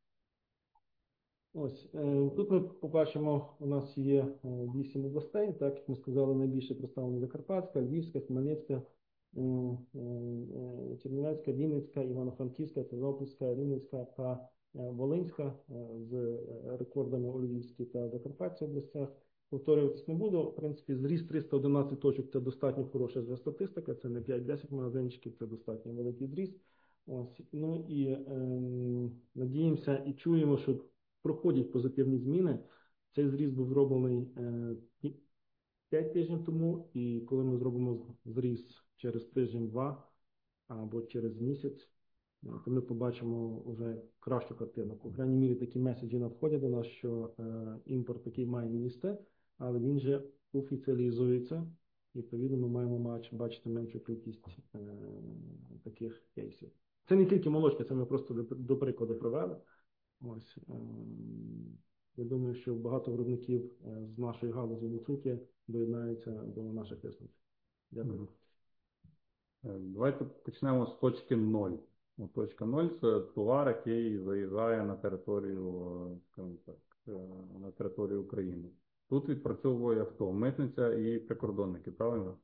Ось, тут ми побачимо, у нас є 8 областей, так, як ми сказали, найбільше представлені Закарпатська, Львівська, Хмельницька, Чернівецька, Вінницька, Івано-Франківська, Тернопільська, Рівненська та Волинська з рекордами у Львівській та Закарпатській областях. Повторюватись не буду. В принципі, зріст 311 точок – це достатньо хороша вже статистика, це не 5-10 магазинчиків, це достатньо великий зріст. Ось, ну і надіємося і чуємо, що проходять позитивні зміни. Цей зріст був зроблений 5 тижнів тому, і коли ми зробимо зріст через тиждень-два або через місяць, то ми побачимо вже кращу картину. По крайній мірі такі меседжі надходять до нас, що імпорт такий має місце, але він же офіціалізується. Відповідно, ми маємо бачити меншу кількість таких кейсів. Це не тільки молочка, це ми просто до прикладу провели. Ось, я думаю, що багато виробників з нашої галузі не тільки доєднаються до наших висновків. Дякую. Давайте почнемо з точки 0. Точка 0 – це товар, який заїжджає на територію, скажімо так, на територію України. Тут відпрацьовує хто? Митниця і прикордонники, правильно?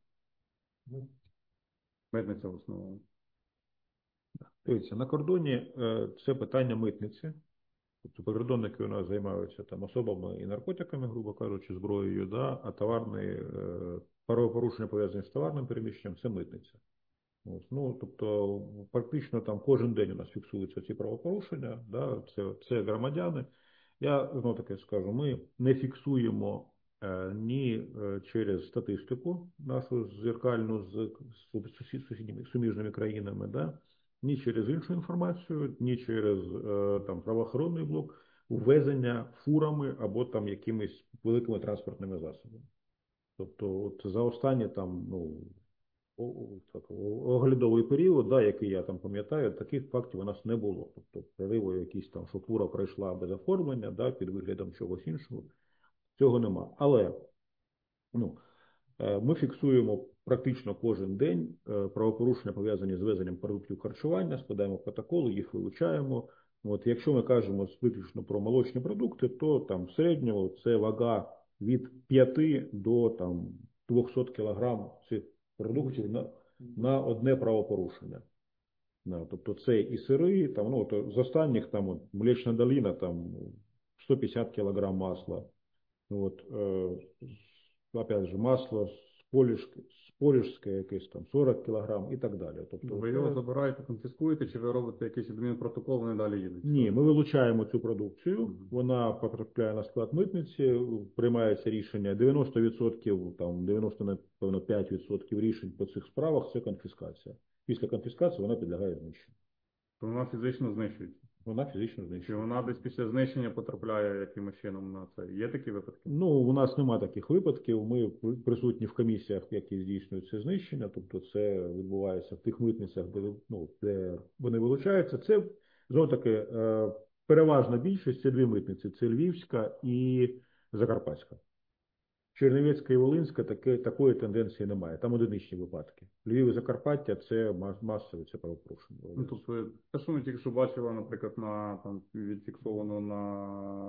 Митниця в основному. Дивіться, на кордоні це питання митниці. Тобто прикордонники у нас займаються там особами і наркотиками, грубо кажучи, зброєю, да? А товарні правопорушення, пов'язані з товарним переміщенням, це митниця. Ось, ну, тобто, практично там кожен день у нас фіксуються ці правопорушення, да? Це громадяни. Я знову таки скажу, ми не фіксуємо ні через статистику нашу зеркальну з суміжними країнами, да, ні через іншу інформацію, ні через там правоохоронний блок, ввезення фурами або там якимись великими транспортними засобами. Тобто от за останні там, ну, оглядовий період, да, який я там пам'ятаю, таких фактів у нас не було. Тобто прориву якісь там, що фура пройшла без оформлення, да, під виглядом чогось іншого, цього нема. Але ну, ми фіксуємо практично кожен день правопорушення, пов'язані з ввезенням продуктів харчування, складаємо протоколи, їх вилучаємо. От, якщо ми кажемо виключно про молочні продукти, то там в середньому це вага від 5 до там 200 кг цих продуктів на одне правопорушення. Тобто це і сири, там, ну, от, з останніх там от, млечна долина, там 150 кг масла. От, опять же, масло поліжське якесь там 40 кг і так далі. Тобто, Ви його забираєте, конфіскуєте, чи ви робите якийсь адмінпротокол, вони далі їдуть? Ні, ми вилучаємо цю продукцію, вона потрапляє на склад митниці, приймається рішення 90%, там 95% рішень по цих справах – це конфіскація. Після конфіскації вона підлягає знищенню. То вона фізично знищується? Вона фізично Чи знищується. вона десь після знищення потрапляє якимось чином на це? Є такі випадки? Ну, у нас нема таких випадків. Ми присутні в комісіях, які здійснюють це знищення. Тобто це відбувається в тих митницях, де вони вилучаються. Це, знову таки, переважна більшість – це дві митниці. Це Львівська і Закарпатська. Чернівецька і Волинська такої тенденції немає. Там одиничні випадки. Львів і Закарпаття – це масові, це правопорушення. Ну, тобто, те, що ми тільки що бачили, наприклад, там, відфіксовано на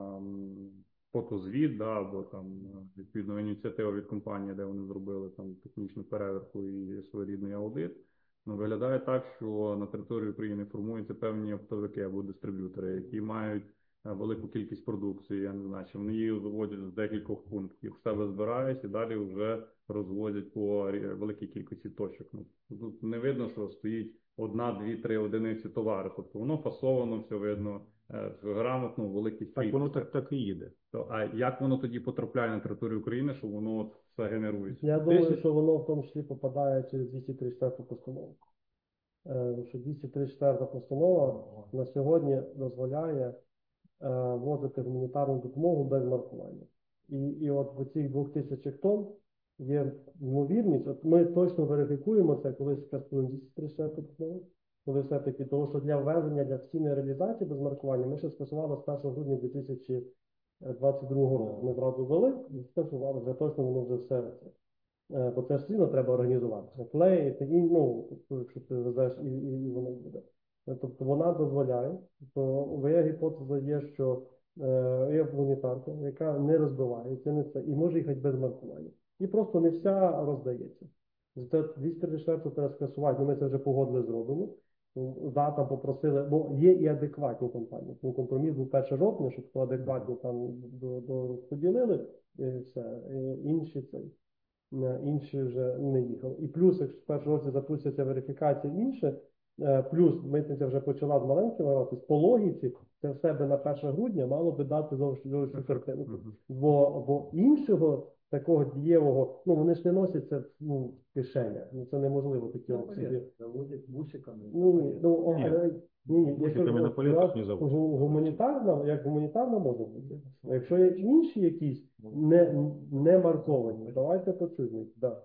фотозвіт, да, або там, відповідно, ініціатива від компанії, де вони зробили там технічну перевірку і своєрідний аудит, ну, виглядає так, що на території України формуються певні оптовики або дистриб'ютори, які мають велику кількість продукції, я не знаю, чи вони її заводять з декількох пунктів, в себе збирають і далі вже розвозять по великій кількості точок. Ну, тут не видно, що стоїть 1, 2, 3 одиниці товару, тобто воно фасовано, все видно, грамотно, в великій кількості. Так воно так і їде. А як воно тоді потрапляє на територію України, що воно от все генерується? Я думаю, що воно в тому числі попадає через 234 постанову. Що 234 постанова на сьогодні дозволяє ввозити гуманітарну допомогу без маркування. І от в цих 2000 тонн є ймовірність, от ми точно верифікуємо це, коли скасуємо 234 постанову, коли все-таки того, що для ввезення, для офіційної реалізації без маркування ми ще скасували з 1 грудня 2022 року. Ми зразу ввели і скасували, вже точно воно вже все. Бо це ж сильно треба організувати. Клеїти, і, ну, якщо ти везеш, і воно буде. Тобто вона дозволяє, то моя гіпотеза є, що є гуманітарка, яка не розбивається, не це, і може їхати без маркування. І просто не вся роздається. 234 треба скасувати, ну ми це вже погодили зробимо. Да, там попросили, бо є і адекватні компанії. Тому компроміс був 1 жовтня, щоб хто адекватні там розподілили, все, інші вже не їхали. І плюс, якщо в 1 році запуститься верифікація інше, плюс митниця вже почала з маленькими гратись, по логіці це в себе на 1 грудня мало би дати зовсім картинку. Бо іншого такого дієвого, ну вони ж не носять це в кишенях, ну це неможливо такі обсяги. Заводять бусиками. Бусиками на політах не заводять. Гуманітарно може бути. А якщо є інші якісь не марковані, давайте почуємо. Да,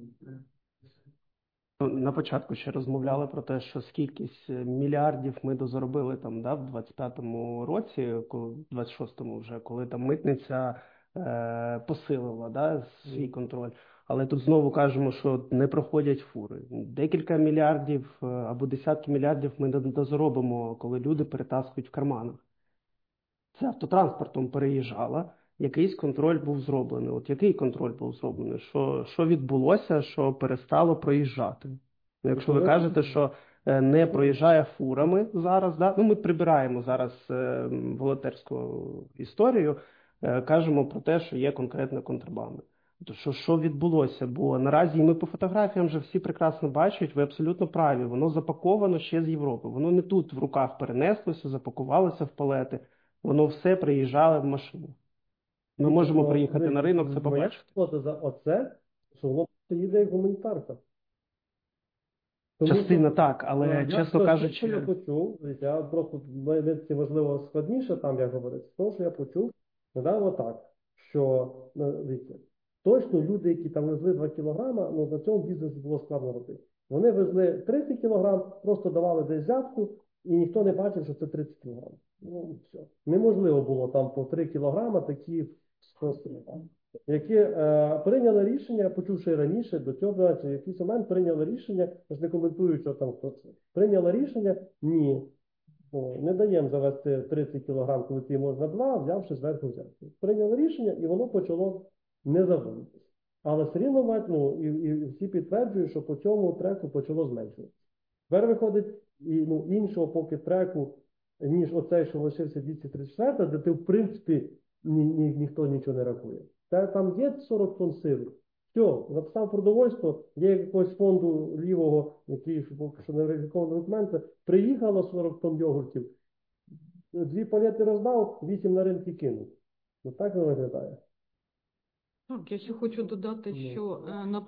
на початку ще розмовляли про те, що скількись мільярдів ми дозаробили там, да, в 25-му році, в 26-му вже, коли там митниця посилила, да, свій контроль. Але тут знову кажемо, що не проходять фури. Декілька мільярдів або десятки мільярдів ми дозаробимо, коли люди перетаскують в карманах. Це автотранспортом переїжджала, якийсь контроль був зроблений. От який контроль був зроблений? Що відбулося, що перестало проїжджати? Якщо ви кажете, що не проїжджає фурами зараз, да? Ну ми прибираємо зараз волонтерську історію, кажемо про те, що є конкретна контрабанда. Що відбулося? Бо наразі ми по фотографіям вже всі прекрасно бачать, ви абсолютно праві, воно запаковано ще з Європи. Воно не тут в руках перенеслося, запакувалося в палети, воно все приїжджало в машину. Ми можемо приїхати на ринок, це Моя побачити. робота за оце, що воно їде як гуманітарка. Тому Частина що, так, але, я чесно я кажучи, почув, я просто це можливо складніше там, як говориться, тому що я почув, недавно так, що, дивіться, точно люди, які там везли 2 кілограма, ну на цьому бізнесі було складно робити. Вони везли 30 кілограм, просто давали десь взятку, і ніхто не бачив, що це 30 кілограм. Ну, все. Неможливо було там по 3 кілограма такі способи, які прийняли рішення, почувши раніше, до цього, в якийсь момент прийняли рішення, я ж не коментую, що там хто це. Прийняли рішення, ні, не даємо завести 30 кілограм, коли ті можна 2, взявши зверху взятку. Прийняли рішення, і воно почало не заводитися. Але все рівно, ну, і всі підтверджують, що по цьому треку почало зменшуватися. Тепер виходить іншого поки треку, ніж оцей, що лишився 234, де ти, в принципі, ніхто нічого не рахує. Там є 40 тонн сили. Все, записав продовольство, є якогось фонду лівого, який поки що не верифіковані документи, приїхало 40 тонн йогуртів, 2 палети роздав, 8 на ринки кинув. Ну так не виглядає. Так, я ще хочу додати, що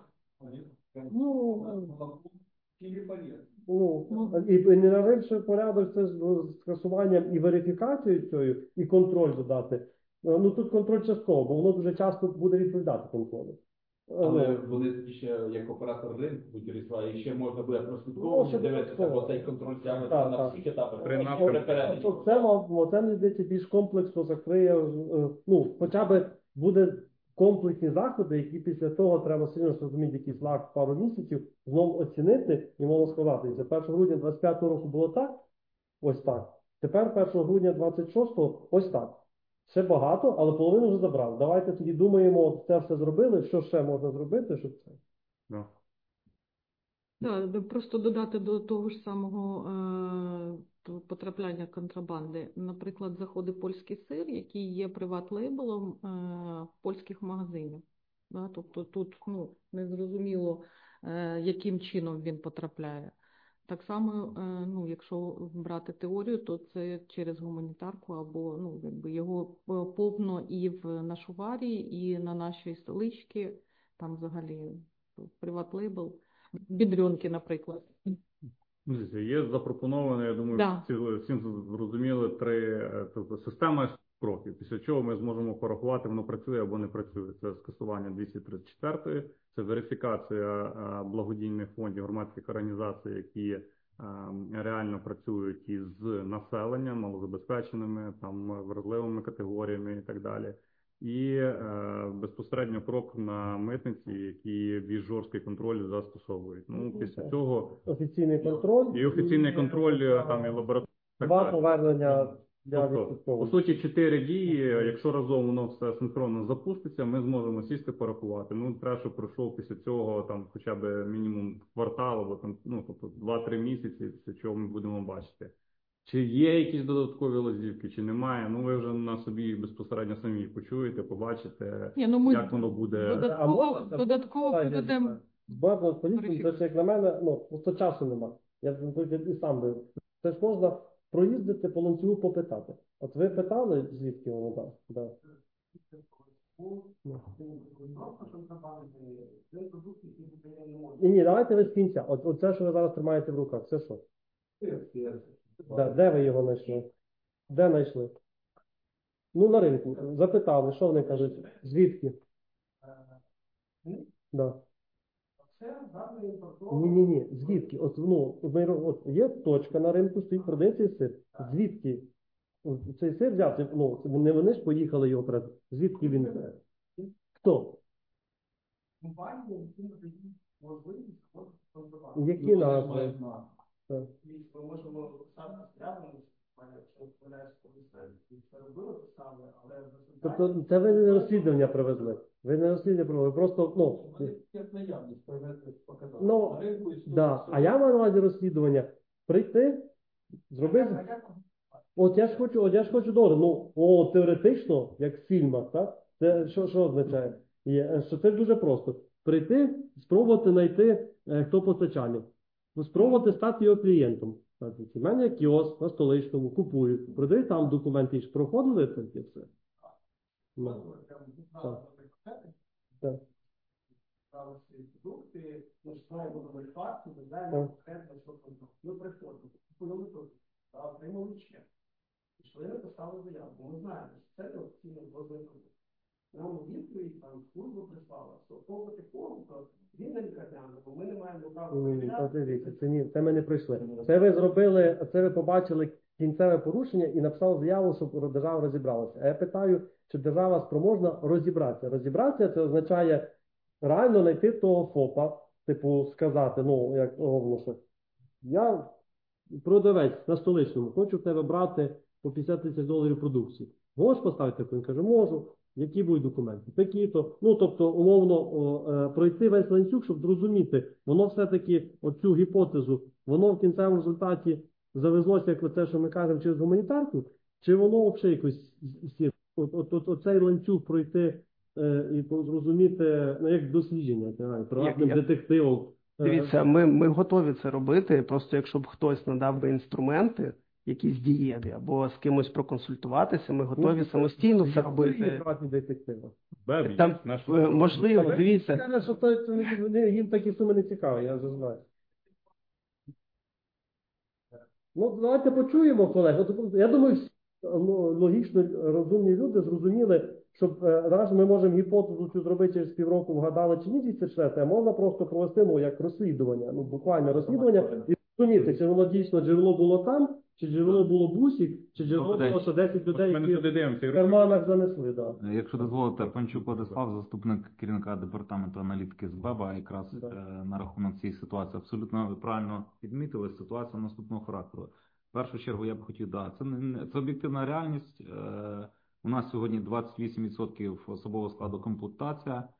і не навивши порядок це з скасуванням і верифікацією цією, і контроль додати. Ну тут контроль частково, бо воно дуже часто буде відповідати контролю. Але вони ще як оператор ринку будуть реєструвати, і ще можна буде прослідковувати, ще дивитися, додатково. бо цей контроль тягнеться Так, на так. всіх етапах. При і напрямку. при переліку. Це, мені здається, більш комплексно закриє, ну, хоча б буде комплексні заходи, які після того треба сильно зрозуміти якийсь лак пару місяців, знову оцінити і воно складати. 1 грудня 25 року було так, ось так. Тепер 1 грудня 26-го ось так. Ще багато, але половину вже забрав. Давайте тоді думаємо, от це все зробили, що ще можна зробити, щоб це. Да. Так, просто додати до того ж самого потрапляння контрабанди. Наприклад, заходить польський сир, який є приват-лейблом в польських магазинах. Да? Тобто тут незрозуміло, яким чином він потрапляє. Так само, якщо брати теорію, то це через гуманітарку або його повно і в Нашуварі, і на нашій столичці, там взагалі приват-лейбл. Бідрюнки, наприклад. Є запропоновано, я думаю, Да. всім зрозуміли 3 система кроків, після чого ми зможемо порахувати, воно працює або не працює. Це скасування 234-ї, це верифікація благодійних фондів, громадських організацій, які реально працюють із населенням, малозабезпеченими, там вразливими категоріями і так далі. І безпосередньо крок на митниці, які більш жорсткий контроль застосовують. Ну, після цього Офіційний контроль. і офіційний контроль, там і лабораторія. 2 повернення для Тобто, по відсоткових. суті, 4 дії, якщо разом воно все синхронно запуститься, ми зможемо сісти порахувати. Ну, треба, щоб пройшов після цього там хоча б мінімум квартал, або там, тобто 2-3 місяці, після чого ми будемо бачити. Чи є якісь додаткові лазівки, чи немає, ви вже на собі безпосередньо самі почуєте, побачите, як воно буде. Додатково проведемо. Багато політиків, це ж як на мене, просто часу нема. Я і сам би. Це ж можна проїздити по ланцюгу попитати. От ви питали, звідки воно так? Да. Ні, давайте ви з кінця. От це, що ви зараз тримаєте в руках, це що? Де ви його знайшли? Де знайшли? Ну, на ринку. Запитали, що вони кажуть? Звідки? Да. Ні. Звідки? От є точка на ринку, стоїть, продається сир. Звідки цей сир взявся? Не вони ж поїхали його брати. Звідки він? Хто? Які назви? Ми можемо саме стрілянути, що це робили те саме, але... Тобто це ви не розслідування привезли? Ви не розслідування привезли, просто, Як наявність привезли, показати на ринку і... да. А я маю на увазі розслідування. Прийти, зробити... От я ж хочу добре, теоретично, як в фільмах, так? Це що означає? Що це дуже просто. Прийти, спробувати знайти, хто постачальник. Спробувати стати його клієнтом. У мене є кіоск на столичному, купую, продаю там документи, проходили це все. Ну, так. Так. Продукти, ми ж знаємо на факти, ми знаємо конкретно, що там. Ми приходимо, купили тут, отримали чек. Пішли, написали заявку. Ми знаємо, що це офіційно розвитку. Нам відповідь, там, служба прислала, що того такого, то він не лікарняний, бо ми не маємо права. Це ми не пройшли. Це ви зробили, це ви побачили кінцеве порушення і написали заяву, щоб держава розібралася. А я питаю, чи держава спроможна розібратися. Розібратися – це означає реально знайти того ФОПа, типу сказати, ну, як оголошено, я продавець на Столичному, хочу в тебе брати по $50 000 продукції. Можеш поставити таку? Він каже, можу. Які будуть документи? Такі-то. Ну, тобто, умовно, пройти весь ланцюг, щоб зрозуміти, воно все-таки, оцю гіпотезу, воно в кінцевому результаті завезлося, як оце, що ми кажемо, через гуманітарку, чи воно взагалі якось, оцей ланцюг пройти і зрозуміти, ну, як дослідження, приватним детективом. Дивіться, ми готові це робити, просто якщо б хтось надав би інструменти, якісь дієві, або з кимось проконсультуватися, ми готові самостійно це робити. Приватні детективи. Там, можливо, дивіться. Каже, що їм такі суми не цікаві, я вже знаю. Ну, давайте почуємо, колеги. Я думаю, всі логічно розумні люди зрозуміли, що зараз ми можемо гіпотезу цю зробити через півроку, вгадали чи ні 204, а можна просто провести, ну, як розслідування, ну, буквально розслідування, і зрозуміти, чи воно дійсно джерело було там, чи джерело було бусік, чи джерело було, що 10 людей, які в карманах занесли. Да. Якщо дозволите, Панчук Владислав, заступник керівника департаменту аналітики з БЕБа, якраз на рахунок цієї ситуації. Абсолютно ви правильно підмітили, ситуація наступного характеру. В першу чергу я б хотів, це об'єктивна реальність. У нас сьогодні 28% особового складу комплектація.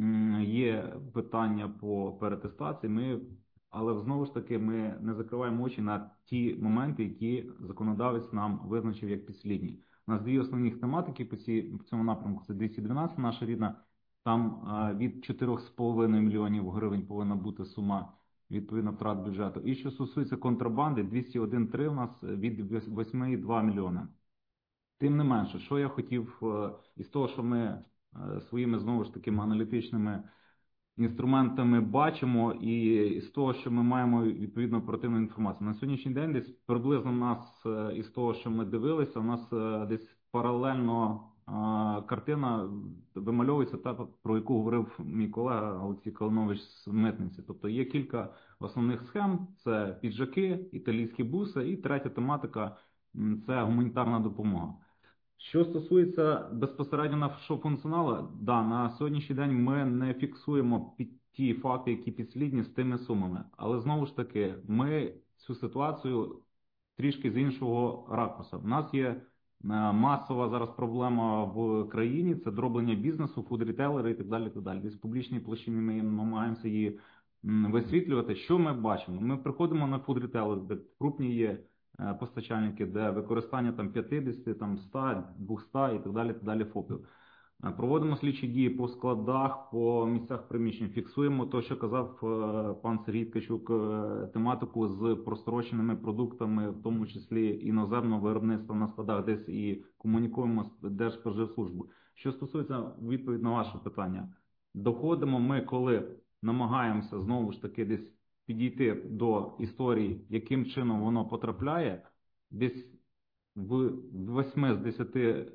Є питання по перетестації, але знову ж таки ми не закриваємо очі на ті моменти, які законодавець нам визначив як підслідні. У нас дві основні тематики по цьому напрямку. Це 212, наша рідна. Там від 4,5 мільйонів гривень повинна бути сума відповідно втрат бюджету. І що стосується контрабанди, 201,3 у нас від 8,2 мільйона. Тим не менше, що я хотів із того, що ми своїми знову ж такими аналітичними інструментами бачимо, і з того, що ми маємо відповідно оперативну інформацію. На сьогоднішній день десь приблизно у нас, із того, що ми дивилися, у нас десь паралельно картина вимальовується та, про яку говорив мій колега Олексій Калинович з митниці. Тобто є кілька основних схем, це піджаки, італійські буси, і третя тематика – це гуманітарна допомога. Що стосується безпосередньо нашого функціоналу, на сьогоднішній день ми не фіксуємо ті факти, які підслідні з тими сумами. Але знову ж таки, ми цю ситуацію трішки з іншого ракурсу. У нас є масова зараз проблема в країні, це дроблення бізнесу, фуд-рітейлери і так далі, і так далі. Десь в публічній площині ми намагаємося її висвітлювати. Що ми бачимо? Ми приходимо на фуд-рітейлери, де крупні є постачальники, де використання там 50, там 100, 200 і так далі ФОПів. Проводимо слідчі дії по складах, по місцях приміщень, фіксуємо те, що казав пан Сергій Ткачук, тематику з простроченими продуктами, в тому числі іноземного виробництва на складах, десь і комунікуємо з Держспоживслужбою. Що стосується відповідь на ваше питання, доходимо ми, коли намагаємося знову ж таки десь підійти до історії, яким чином воно потрапляє, десь в 8 з 10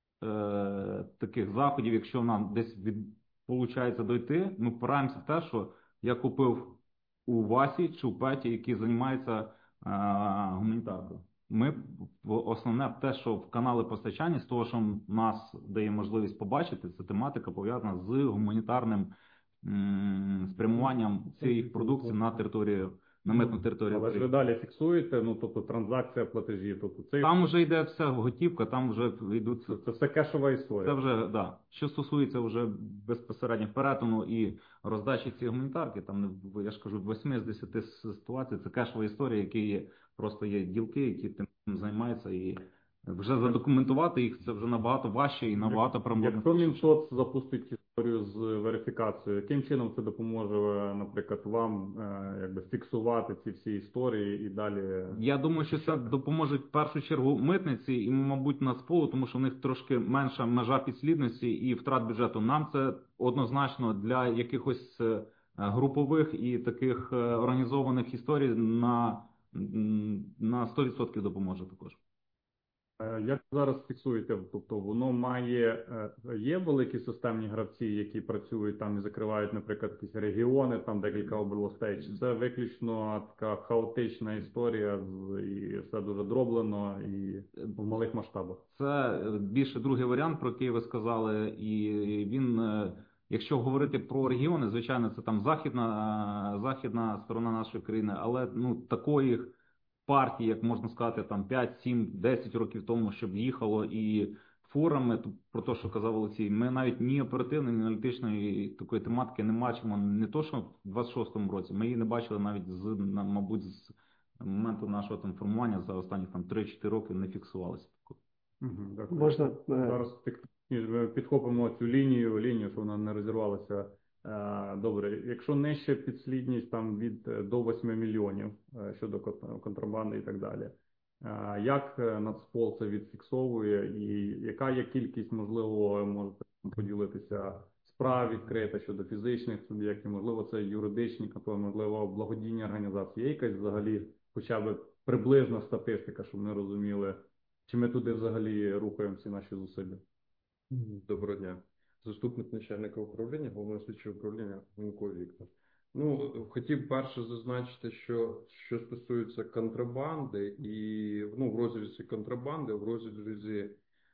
таких заходів, якщо нам десь виходить дойти, ми впираємося в те, що я купив у Васі чи у Петі, які займаються гуманітаркою. Ми основне те, що в канали постачання, з того, що нас дає можливість побачити, це тематика пов'язана з гуманітарним спрямуванням цієї продукції на територію, на митну територію. Але ж ви далі фіксуєте, ну, тобто транзакція платежів, тобто це... Там вже йде вся готівка, там вже йдуть... Це все кешова історія. Це вже, да. Що стосується вже безпосередньо перетину і роздачі цієї гуманітарки, там, я ж кажу, 8 з 10 ситуацій, це кешова історія, які є, просто є ділки, які тим займаються, і вже задокументувати їх, це вже набагато важче і набагато проблемніше. Якщо Мінсоц запустить історію з верифікацією. Яким чином це допоможе, наприклад, вам якби фіксувати ці всі історії і далі? Я думаю, що це допоможе в першу чергу митниці і, мабуть, Нацполу, тому що в них трошки менша межа підслідності і втрат бюджету. Нам це однозначно для якихось групових і таких організованих історій на 100% допоможе також. Як зараз фіксуєте? Тобто воно є великі системні гравці, які працюють там і закривають, наприклад, якісь регіони, там декілька областей, чи це виключно така хаотична історія і все дуже дроблено і в малих масштабах? Це більше другий варіант, про який ви сказали, і він, якщо говорити про регіони, звичайно, це там західна сторона нашої країни, але такої партії, як можна сказати, там 5, 7, 10 років тому, щоб їхало і форами, про те, що казав Олексій, ми навіть ні оперативної, ні аналітичної такої тематики не бачимо, не то, що в 26-му році, ми її не бачили навіть мабуть, з моменту нашого там формування за останні там 3-4 роки не фіксувалося. Дякую. Можна Зараз підхопимо цю лінію, що вона не розірвалася. Добре, якщо нижче підслідність там до 8 мільйонів щодо контрабанди і так далі, як Нацпол це відфіксовує і яка є кількість, можливо, можете поділитися, справ відкрита щодо фізичних суб'єктів, можливо, це юридичні, можливо, благодійні організації, є якась взагалі хоча б приблизна статистика, щоб ми розуміли, чи ми туди взагалі рухаємо всі наші зусилля? Доброго дня. Заступник начальника управління, головного слідчого управління Гунько Віктор. Хотів перше зазначити, що стосується контрабанди і в розрізі контрабанди, в розрізі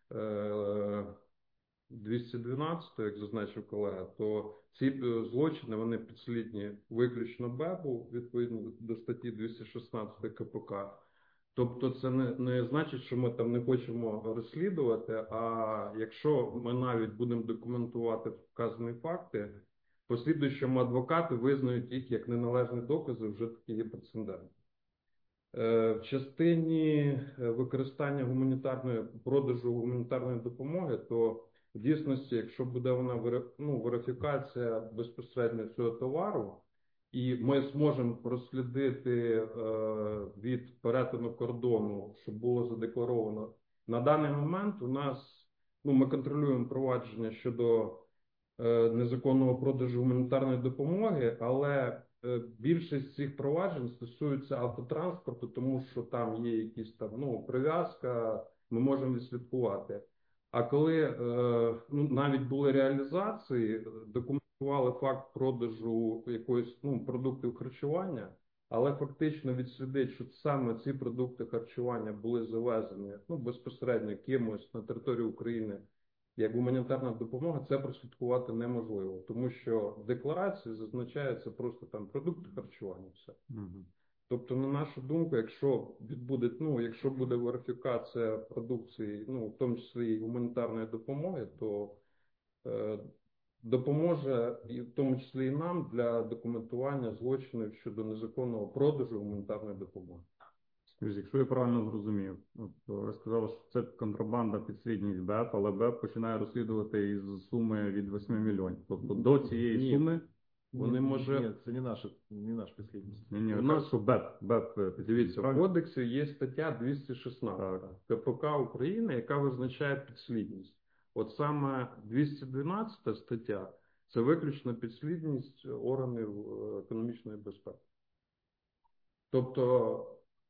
212, як зазначив колега, то ці злочини, вони підслідні виключно БЕБу, відповідно до статті 216 КПК. Тобто це не значить, що ми там не хочемо розслідувати, а якщо ми навіть будемо документувати вказані факти, послідуючому адвокати визнають їх як неналежні докази, вже такі є прецеденти. В частині використання продажу гуманітарної допомоги, то в дійсності, якщо буде вона верифікація безпосередньо цього товару, і ми зможемо прослідити від перетину кордону, щоб було задекларовано. На даний момент у нас, ми контролюємо провадження щодо незаконного продажу гуманітарної допомоги, але більшість цих проваджень стосуються автотранспорту, тому що там є якісь там, прив'язка, ми можемо відслідкувати. А коли навіть були реалізації, документували факт продажу якоїсь продуктів харчування, але фактично відслідити, що саме ці продукти харчування були завезені безпосередньо кимось на територію України як гуманітарна допомога, це прослідкувати неможливо, тому що в декларації зазначається просто там продукти харчування, все. Тобто, на нашу думку, якщо буде верифікація продукції, в тому числі і гуманітарної допомоги, то допоможе, і в тому числі і нам, для документування злочинів щодо незаконного продажу гуманітарної допомоги. Якщо я правильно зрозумів, ви сказали, що це контрабанда підслідність БЕП, але БЕП починає розслідувати із суми від 8 мільйонів. Тобто до цієї суми Ні, це не наш підслідність. У нас що БЕП, дивіться, в кодексі є стаття 216 КПК України, яка визначає підслідність. От саме 212 стаття – це виключно підслідність органів економічної безпеки. Тобто,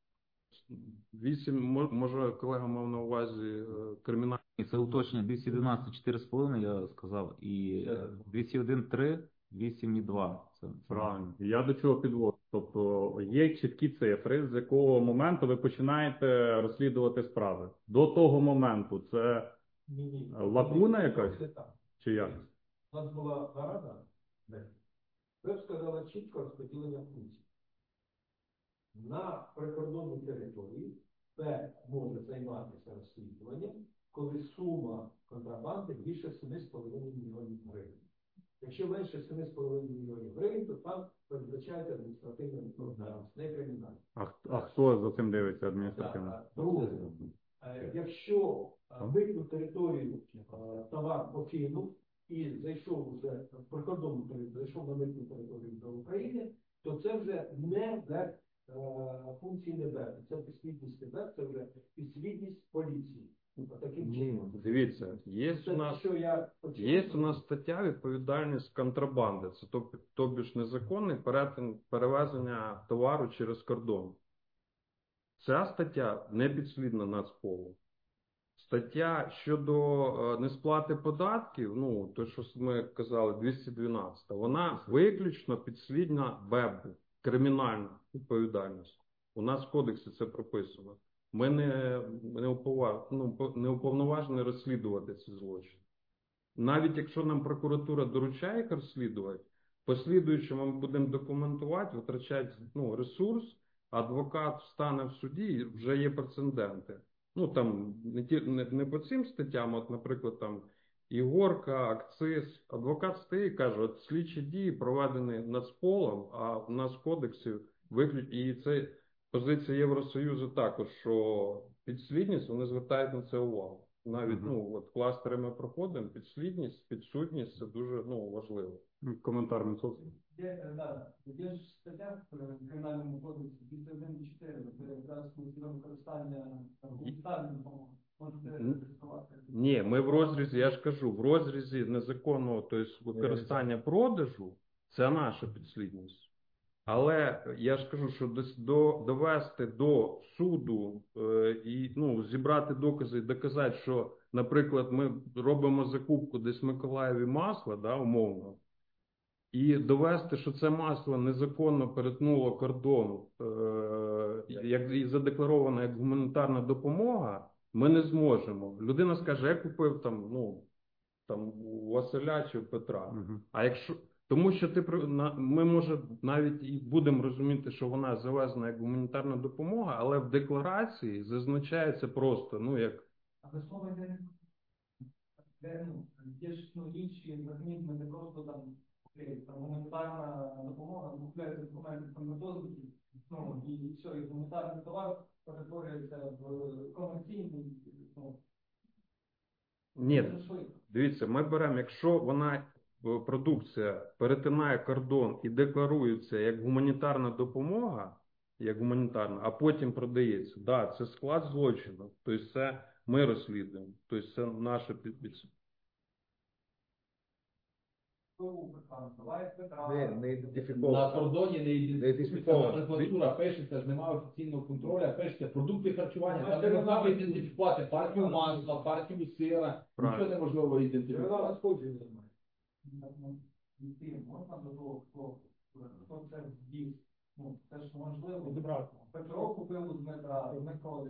8, може колега мав на увазі кримінальні. І це уточнення 212 4,5, я сказав, і 201,3, 8,2. Правильно. Я до чого підводжу. Тобто є чіткі цифри, з якого моменту ви починаєте розслідувати справи. До того моменту це лакуна якась? Чи як? У нас була нарада, ви сказали чітко розподілення функцій. На прикордонній території це може займатися розслідуванням, коли сума контрабанди більше 7,5 мільйонів гривень. Якщо менше 7,5 мільйонів гривень, то там передбачається адміністративна відповідальність, не кримінальна. А хто за цим дивиться адміністративно? Друге, якщо викину територію товар покинув, і зайшов вже в прикордонну територію, зайшов на митну територію до України, то це вже не БЕП, функції не БЕП, це підслідність не БЕП, це вже підслідність поліції. Таким чином. Дивіться, є Це у нас, що я є у нас стаття відповідальність контрабанди, це тобі ж незаконний перевезення товару через кордон. Ця стаття не підслідна Нацполу. Стаття щодо несплати податків, ну, то, що ми казали, 212, вона виключно підслідна БЕБу, кримінальна відповідальність. У нас в кодексі це прописано. Ми не уповноважені розслідувати ці злочини. Навіть якщо нам прокуратура доручає їх розслідувати, послідуючи ми будемо документувати, витрачати ресурс, адвокат встане в суді, і вже є прецеденти. Ну, там, не по цим статтям, от, наприклад, там, ігорка, акциз. Адвокат стає і каже, от слідчі дії проведені Нацполом, а в нас в кодексі і це позиція Євросоюзу також, що підслідність, вони звертають на це увагу. Навіть, от кластери ми проходимо, підслідність, підсудність, це дуже, важливо. Коментар Мінсоцу. Є ж стаття в Кримінальному кодексі 204, де якраз використання гуманітарної допомоги. Можете реєструвати? Ні, ми в розрізі, я ж кажу, в розрізі незаконного, тобто використання продажу, це наша підслідність. Але я ж кажу, що довести до суду і зібрати докази і доказати, що, наприклад, ми робимо закупку десь в Миколаєві масла, да, умовно, і довести, що це масло незаконно перетнуло кордон, як задекларовано як гуманітарна допомога, ми не зможемо. Людина скаже, я купив там у Василя чи у Петра. А якщо тому що ми, може, навіть і будемо розуміти, що вона завезена як гуманітарна допомога, але в декларації зазначається просто, як... Але слово йде, є ж інші механізми, не просто там гуманітарна допомога, купляють документи про медозвіки, і все, і гуманітарний товар перетворюється в комерційний, Ні, дивіться, ми беремо, якщо продукція перетинає кордон і декларується як гуманітарна допомога, а потім продається, да, це склад злочину, тобто це ми розслідуємо, тобто це наше підпис. Не ідентифіковано. На кордоні не ідентифіковано. Прокуратура пишеться, ж немає офіційного контролю, пишеться продукти харчування. Там неможливо ідентифікувати партію масла, партію сира, нічого неможливо ідентифікувати. Можна до того, хто це ввіз. Це ж можливо. Петро купив у Дмитра, Дмитро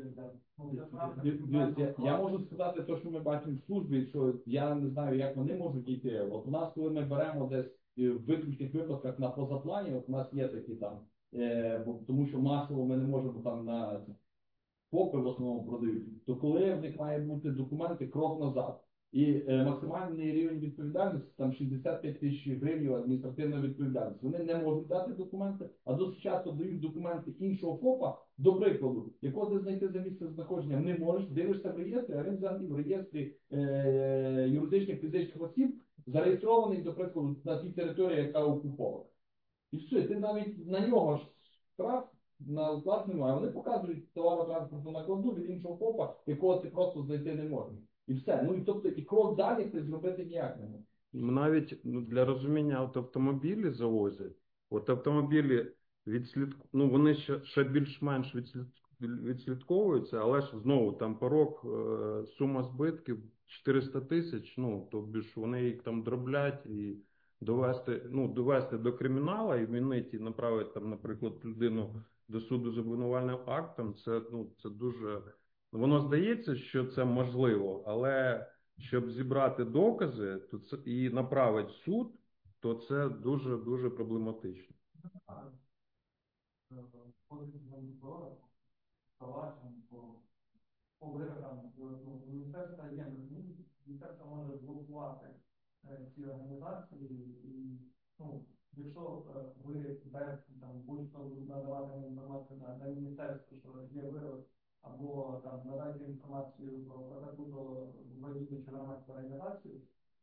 Я можу сказати те, що ми бачимо в службі, що я не знаю, як вони можуть дійти. От у нас, коли ми беремо десь в виключних випадках на позаплані, от у нас є такі там, тому що масово ми не можемо там на ФОПи в основному продають, то коли в них має бути документи крок назад. І максимальний рівень відповідальності там 65 тисяч гривень адміністративної відповідальності. Вони не можуть дати документи, а досить часто дають документи іншого ФОПа, до прикладу, якого ти знайти за місце знаходження не можеш, дивишся в реєстрі, а він взагалі в реєстрі юридичних фізичних осіб зареєстрований, до прикладу, на тій території, яка окупована. І все, ти навіть на нього ж штраф на оплат немає. Вони показують товарно-транспортну накладну від іншого ФОПа, якого ти просто знайти не можеш. І все. І крок далі ти зробити ніяк не можеш. Навіть для розуміння, автомобілі завозять. Автомобілі вони ще більш-менш відслідковуються, але ж знову там порог, сума збитків 400 тисяч, тобто ж вони їх там дроблять і довести до криміналу і винити, направити там, наприклад, людину до суду з обвинувальним актом, це дуже... Воно здається, що це можливо, але щоб зібрати докази і направити в суд, то це дуже-дуже проблематично. Міністерство може блокувати ці організації і, якщо ви будь-хто надавати інформацію на міністерство, що є вирок, або там надайте інформацію про таку вагітну чи громадську організацію,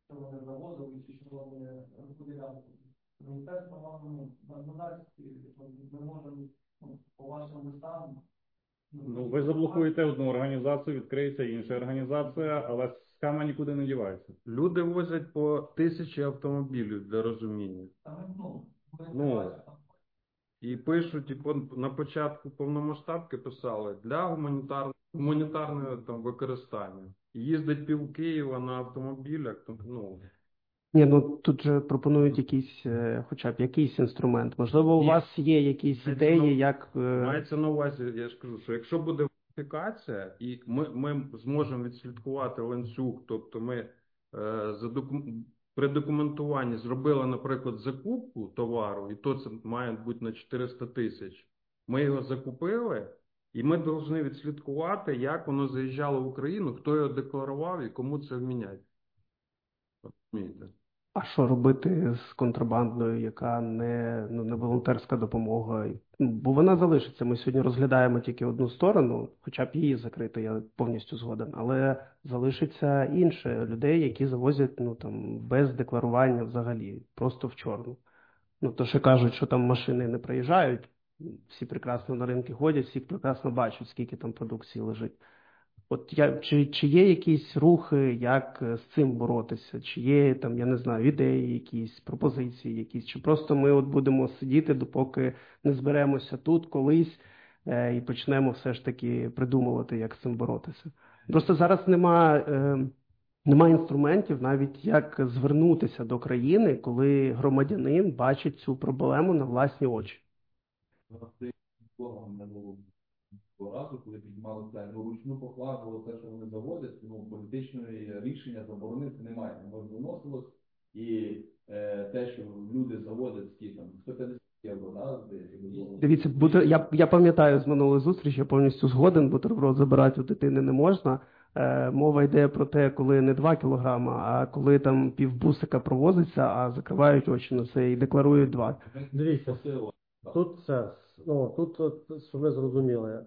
що вони завозили, чи що вони виділяли. Міністерство вам надасть, ми можемо по вашим листам. Ну, ви заблокуєте одну організацію, відкриється інша організація, але схема нікуди не дівається. Люди возять по 1000 автомобілів для розуміння. Ну, і пишуть, і на початку повномасштабки писали для гуманітарного там використання. Їздить пів Києва на автомобілях, ну. Ні, ну тут же пропонують якийсь, хоча б якийсь інструмент. Можливо, у вас є якісь ідеї, як... Мається на увазі, я ж кажу, що якщо буде верифікація, і ми зможемо відслідкувати ланцюг, тобто ми при документуванні зробили, наприклад, закупку товару, і то це має бути на 400 тисяч. Ми його закупили, і ми повинні відслідкувати, як воно заїжджало в Україну, хто його декларував і кому це вмінять. Розумієте? А що робити з контрабандою, яка не волонтерська допомога? Бо вона залишиться. Ми сьогодні розглядаємо тільки одну сторону, хоча б її закрити, я повністю згоден. Але залишиться інше людей, які завозять без декларування взагалі, просто в чорну. То ще кажуть, що там машини не приїжджають, всі прекрасно на ринки ходять, всі прекрасно бачать, скільки там продукції лежить. От чи є якісь рухи, як з цим боротися? Чи є там, я не знаю, ідеї якісь, пропозиції якісь? Чи просто ми от будемо сидіти, допоки не зберемося тут колись і почнемо все ж таки придумувати, як з цим боротися? Просто зараз нема інструментів навіть як звернутися до країни, коли громадянин бачить цю проблему на власні очі. Разу, коли піднімали це, ручну поклажували те, що вони заводять, політичної рішення заборонити немає. Воно виносилось, і те, що люди заводять скільки там, 150 євро, да? Дивіться, я пам'ятаю з минулої зустрічі, я повністю згоден, бутерброд забирати у дитини не можна. Мова йде про те, коли не 2 кілограма, а коли там півбусика провозиться, а закривають очі на це і декларують 2. Дивіться, тут все. Тут, щоб ви зрозуміли,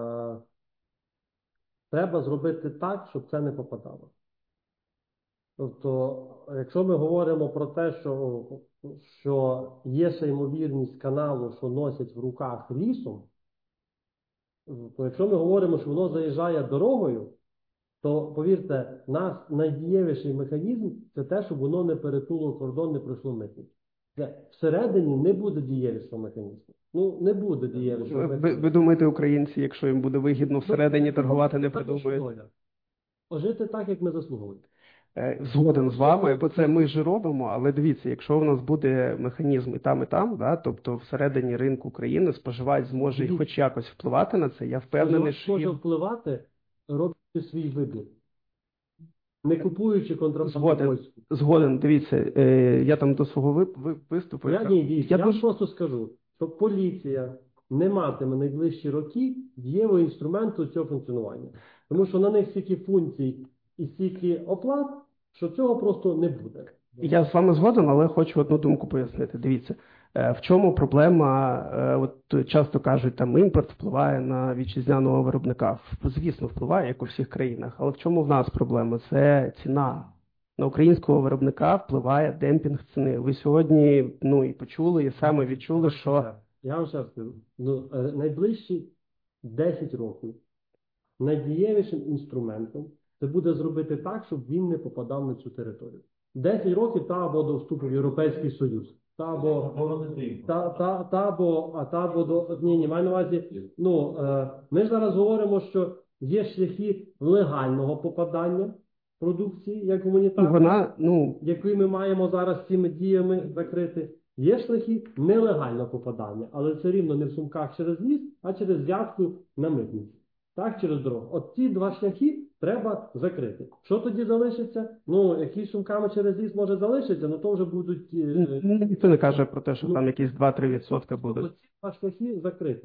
треба зробити так, щоб це не попадало. Тобто, якщо ми говоримо про те, що є ще ймовірність каналу, що носять в руках лісом, то якщо ми говоримо, що воно заїжджає дорогою, то, повірте, нас найдієвіший механізм – це те, щоб воно не перетнуло кордон, не пройшло митницю. Всередині не буде дієвішого механізму. Не буде дієвішого механізму. Ви думаєте, українці, якщо їм буде вигідно всередині торгувати, не придумають? Жити так, як ми заслуговуємо. Згоден з вами, бо це ми ж робимо, але дивіться, якщо у нас буде механізм і там, да, тобто всередині ринку України споживач зможе хоч якось впливати на це, я впевнений, що... Може впливати, роблячи свій вибір. Не купуючи контрабанду польську. Згоден, дивіться, я там до свого виступу... Я вам просто скажу, що поліція не матиме найближчі роки дієвого інструменту цього функціонування. Тому що на них стільки функцій і стільки оплат, що цього просто не буде. Я з вами згоден, але хочу одну думку пояснити. Дивіться, в чому проблема, от часто кажуть, там імпорт впливає на вітчизняного виробника. Звісно, впливає, як у всіх країнах, але в чому в нас проблема? Це ціна. На українського виробника впливає демпінг ціни. Ви сьогодні, і почули, і саме відчули, що... Я вам ще раз скажу, найближчі 10 років найдієвішим інструментом це буде зробити так, щоб він не попадав на цю територію. 10 років або до вступу в Європейський Союз, маю на увазі, ми ж зараз говоримо, що є шляхи легального попадання продукції, як гуманітарна, які ми маємо зараз цими діями закрити. Є шляхи нелегального попадання, але це рівно не в сумках через ліс, а через взятку на митниці. Так, через дорогу. От ці 2 шляхи треба закрити. Що тоді залишиться? Якісь сумками через ліс може залишиться, але то вже будуть... Ніхто не каже про те, що там якісь 2-3% будуть. Ці 2 шляхи закрити.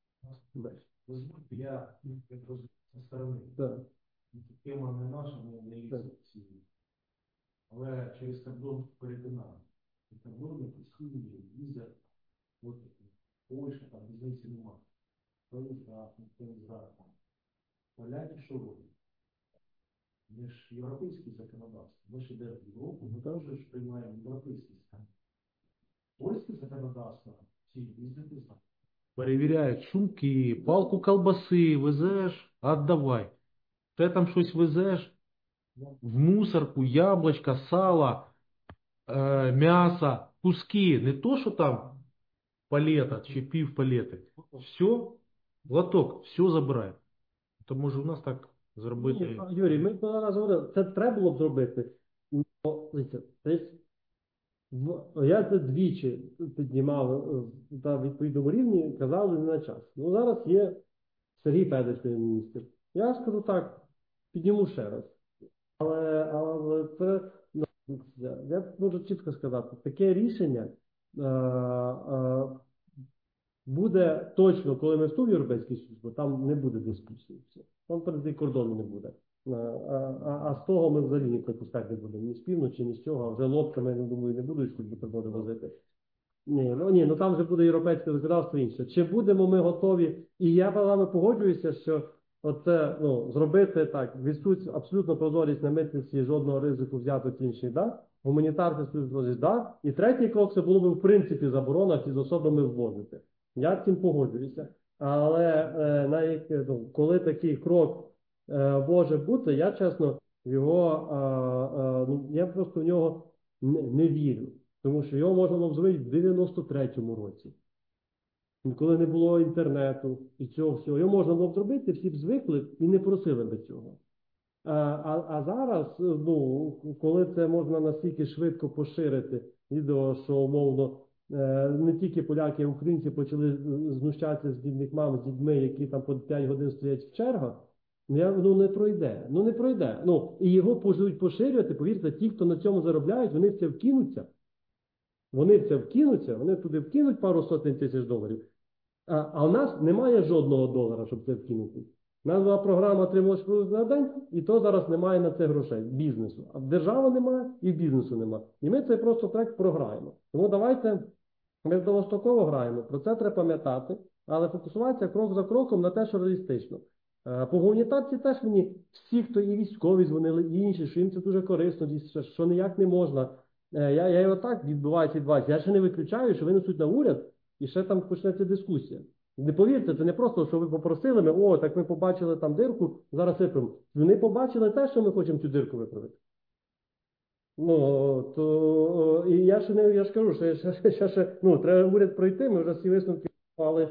Я зі сторони. Тема не наша, не лісі. Але через кордон перетинали. Кордонники з Києва їздять, Польща, там різниці немає. Хто не здатний, хто не здатний. Поляки що роблять? Ми ж європейське законодавство. Ми ж йдемо в Європу, ми теж ж приймаємо європейський стан. Польське законодавство, всі їздити знати. Перевіряють сумки, палку колбаси везеш, отдавай. Ти там щось везеш, в мусорку, яблочко, сало, м'ясо, куски. Не то, що там палета чи пів палети. Все, лоток, все забирає. То може у нас так зробити. Юрій, ми раз говорили, це треба було б зробити. Ну, дивіться, я це двічі піднімав на відповідному рівні, казали не на час. Ну, зараз є Сергій Федорович, міністр. Я скажу так, підніму ще раз. Але це, ну, я можу чітко сказати, таке рішення буде точно, коли ми вступимо в Європейський Союз, бо там не буде дискусії. Там перед кордону не буде. А з того ми взагалі ніколи пускати не будемо. Ні з півночі, ні з цього. А вже лодками, я думаю, не будуть бутерброди возити. Ну там вже буде європейське законодавство інше. Чи будемо ми готові? І я з вами погоджуюся, що оце, зробити так, відсутність абсолютно прозорість на митниці, жодного ризику взяти інший, да? Гуманітарний союз, да? І третій крок, це було б в принципі заборона ці з особами ввозити. Я з цим погоджуюся. Але коли такий крок може бути, я чесно я просто в нього не вірю. Тому що його можна було зробити в 93-му році. Коли не було інтернету і цього всього. Його можна було б зробити, всі б звикли і не просили би цього. А зараз, коли це можна настільки швидко поширити, відео, що умовно не тільки поляки, а й українці почали знущатися з бідних мам, з дітьми, які там по 5 годин стоять в чергах, не пройде. Не пройде. І його будуть поширювати, повірте, ті, хто на цьому заробляють, вони в це вкинуться. Вони туди вкинуть пару сотень тисяч доларів. А в нас немає жодного долара, щоб це вкинути. У нас була програма «Тримаєш на день», і то зараз немає на це грошей, бізнесу. А держави немає, і бізнесу немає. І ми цей просто трек програємо. Тому давайте, ми ж довгостроково граємо, про це треба пам'ятати, але фокусуватися крок за кроком на те, що реалістично. По гуманітарці теж мені всі, хто і військові дзвонили, і інші, що їм це дуже корисно, що ніяк не можна. Я його так відбувається. Я ще не виключаю, що винесуть на уряд, і ще там почнеться дискусія. Не повірте, це не просто, що ви попросили, так ми побачили там дирку, зараз виправимо. Вони побачили те, що ми хочемо цю дирку виправити. І я ж кажу, що треба уряд пройти, ми вже всі висновки мали,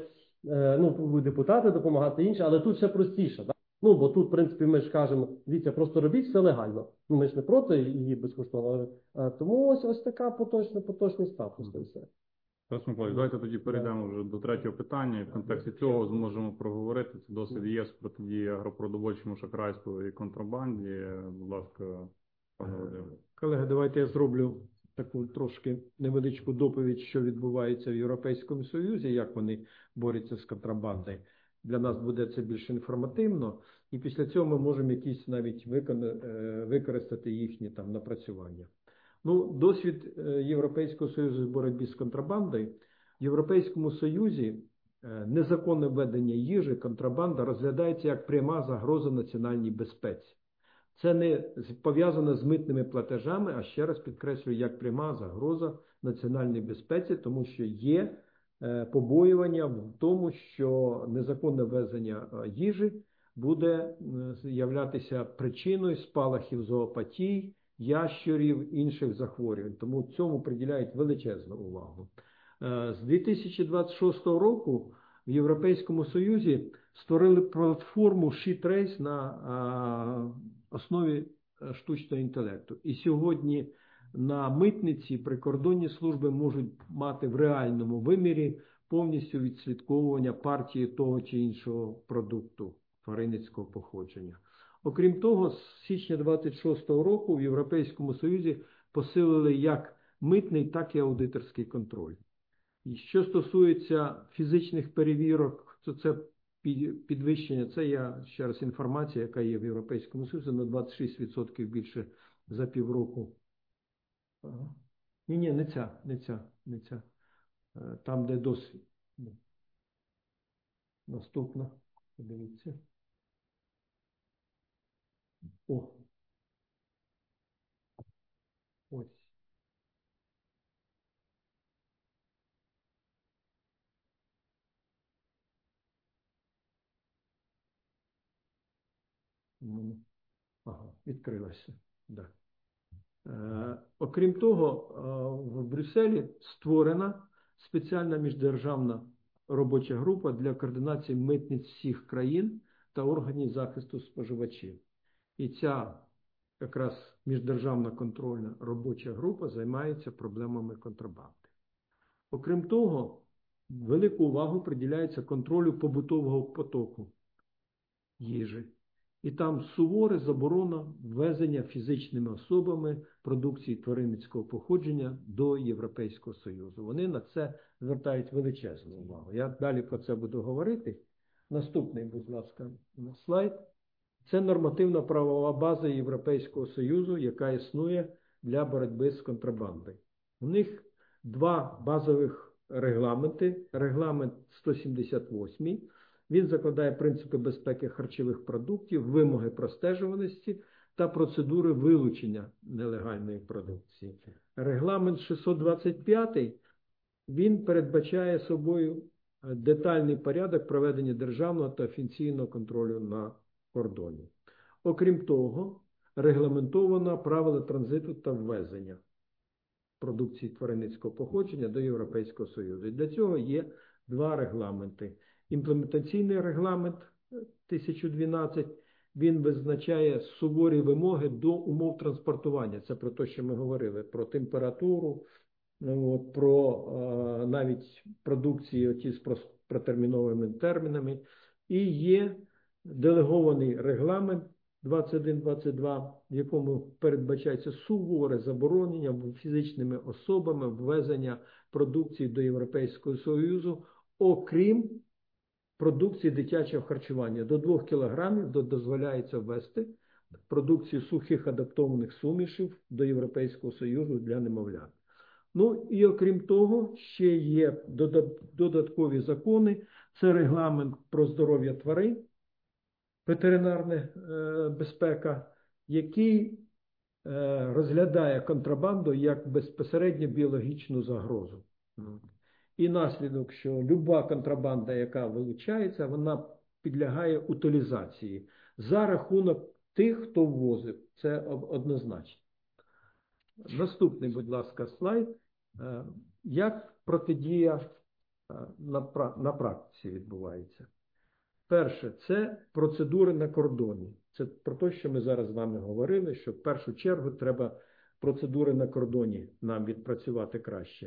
депутати допомагати інші, але тут ще простіше. Так? Бо тут, в принципі, ми ж кажемо, дивіться, просто робіть все легально. Ми ж не проти її безкоштовно. Тому ось така поточний статус. Тарас Миколаївич, давайте тоді перейдемо вже до третього питання. І в контексті цього зможемо проговорити. Це досвід ЄС протидії агропродовольчому шахрайству і контрабанді. Будь ласка, пане Володимире. Колеги, давайте я зроблю таку трошки невеличку доповідь, що відбувається в Європейському Союзі, як вони борються з контрабандою. Для нас буде це більш інформативно, і після цього ми можемо якісь навіть використати їхні там напрацювання. Досвід Європейського Союзу в боротьбі з контрабандою. В Європейському Союзі незаконне введення їжі, контрабанда розглядається як пряма загроза національній безпеці. Це не пов'язано з митними платежами, а ще раз підкреслюю, як пряма загроза національній безпеці, тому що є побоювання в тому, що незаконне ввезення їжі буде являтися причиною спалахів зоопатій, ящурів, інших захворювань. Тому цьому приділяють величезну увагу. З 2026 року в Європейському Союзі створили платформу SheTrace на основі штучного інтелекту. І сьогодні на митниці прикордонні служби можуть мати в реальному вимірі повністю відслідковування партії того чи іншого продукту тваринницького походження. Окрім того, з січня 2026 року в Європейському Союзі посилили як митний, так і аудиторський контроль. І що стосується фізичних перевірок, то це підвищення, це ще раз інформація, яка є в Європейському Союзі, на 26% більше за півроку. Ні, не ця. Там, де досвід. Наступна, подивіться. Ага, відкрилася. Да. Окрім того, в Брюсселі створена спеціальна міждержавна робоча група для координації митниць всіх країн та органів захисту споживачів. І ця якраз міждержавна контрольна робоча група займається проблемами контрабанди. Окрім того, велику увагу приділяється контролю побутового потоку їжі. І там суворе заборона ввезення фізичними особами продукції тваринницького походження до Європейського Союзу. Вони на це звертають величезну увагу. Я далі про це буду говорити. Наступний, будь ласка, слайд. Це нормативна правова база Європейського Союзу, яка існує для боротьби з контрабандою. У них два базових регламенти. Регламент 178. Він закладає принципи безпеки харчових продуктів, вимоги простежуваності та процедури вилучення нелегальної продукції. Регламент 625, він передбачає собою детальний порядок проведення державного та офіційного контролю на кордоні. Окрім того, регламентовано правила транзиту та ввезення продукції тваринницького походження до Європейського Союзу. І для цього є два регламенти. Імплементаційний регламент 1012, він визначає суворі вимоги до умов транспортування. Це про те, що ми говорили, про температуру, про навіть продукції оті з протерміновими термінами. І є делегований регламент 2122, в якому передбачається суворе заборонення фізичними особами ввезення продукції до Європейського Союзу, окрім продукції дитячого харчування. До 2 кг дозволяється ввести продукцію сухих адаптованих сумішів до Європейського Союзу для немовлят. Ну і окрім того, ще є додаткові закони. Це регламент про здоров'я тварин, ветеринарна безпека, який розглядає контрабанду як безпосередньо біологічну загрозу. І наслідок, що люба контрабанда, яка вилучається, вона підлягає утилізації за рахунок тих, хто ввозив. Це однозначно. Наступний, будь ласка, слайд. Як протидія на практиці відбувається? Перше, це процедури на кордоні. Це про те, що ми зараз з вами говорили, що в першу чергу треба процедури на кордоні нам відпрацювати краще.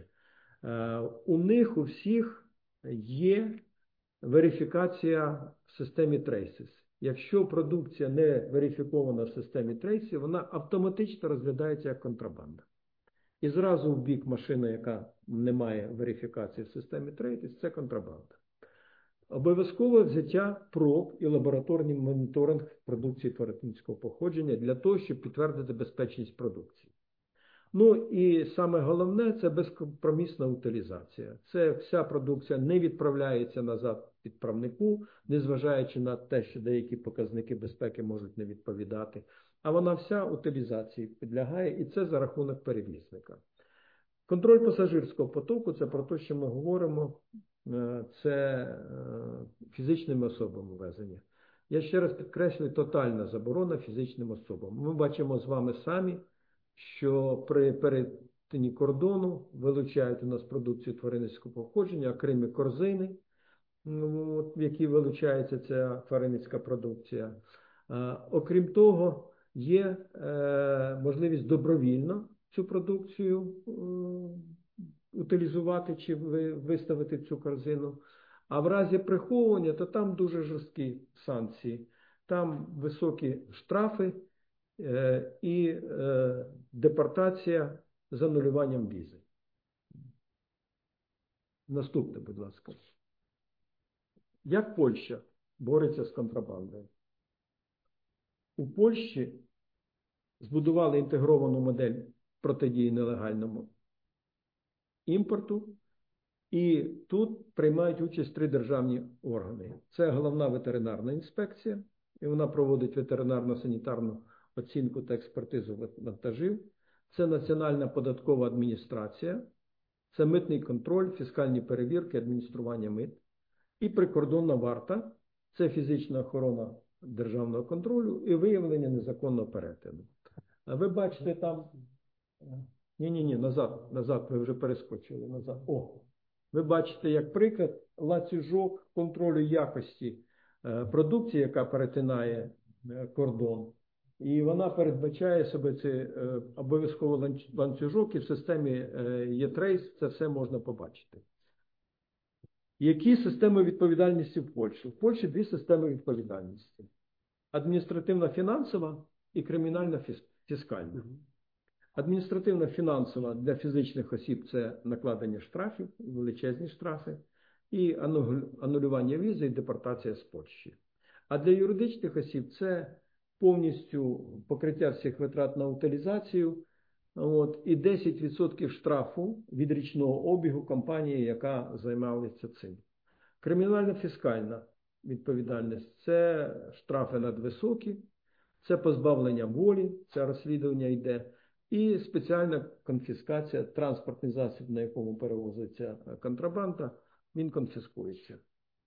У них у всіх є верифікація в системі Traces. Якщо продукція не верифікована в системі Traces, вона автоматично розглядається як контрабанда. І зразу в бік машина, яка не має верифікації в системі Traces, це контрабанда. Обов'язково взяття проб і лабораторний моніторинг продукції тваринницького походження для того, щоб підтвердити безпечність продукції. Ну і саме головне – це безкомпромісна утилізація. Це вся продукція не відправляється назад відправнику, незважаючи на те, що деякі показники безпеки можуть не відповідати. А вона вся утилізації підлягає, і це за рахунок перевізника. Контроль пасажирського потоку – це про те, що ми говоримо, це фізичними особами ввезення. Я ще раз підкреслюю, тотальна заборона фізичним особам. Ми бачимо з вами самі, що при перетині кордону вилучають у нас продукцію тваринницького походження, окремі корзини, в які вилучається ця тваринницька продукція. Окрім того, є можливість добровільно цю продукцію утилізувати чи виставити цю корзину. А в разі приховування, то там дуже жорсткі санкції. Там високі штрафи і депортація з анулюванням візи. Наступне, будь ласка. Як Польща бореться з контрабандою? У Польщі збудували інтегровану модель протидії нелегальному імпорту, і тут приймають участь 3 державні органи. Це головна ветеринарна інспекція, і вона проводить ветеринарно-санітарну оцінку та експертизу вантажів. Це Національна податкова адміністрація, це митний контроль, фіскальні перевірки, адміністрування мит. І прикордонна варта, це фізична охорона державного контролю і виявлення незаконного перетину. А ви бачите там... Ні, назад, ви вже перескочили, назад. Ви бачите, як приклад, ланцюжок контролю якості продукції, яка перетинає кордон. І вона передбачає себе це обов'язково ланцюжок, і в системі Є-Трейс це все можна побачити. Які системи відповідальності в Польщі? В Польщі дві системи відповідальності. Адміністративна-фінансова і кримінальна-фіскальна. Адміністративно-фінансова для фізичних осіб – це накладення штрафів, величезні штрафи, і анулювання візи і депортація з Польщі. А для юридичних осіб – це повністю покриття всіх витрат на утилізацію, і 10% штрафу від річного обігу компанії, яка займалася цим. Кримінально-фіскальна відповідальність – це штрафи надвисокі, це позбавлення волі, це розслідування йде, і спеціальна конфіскація, транспортний засіб, на якому перевозиться контрабанда, він конфіскується.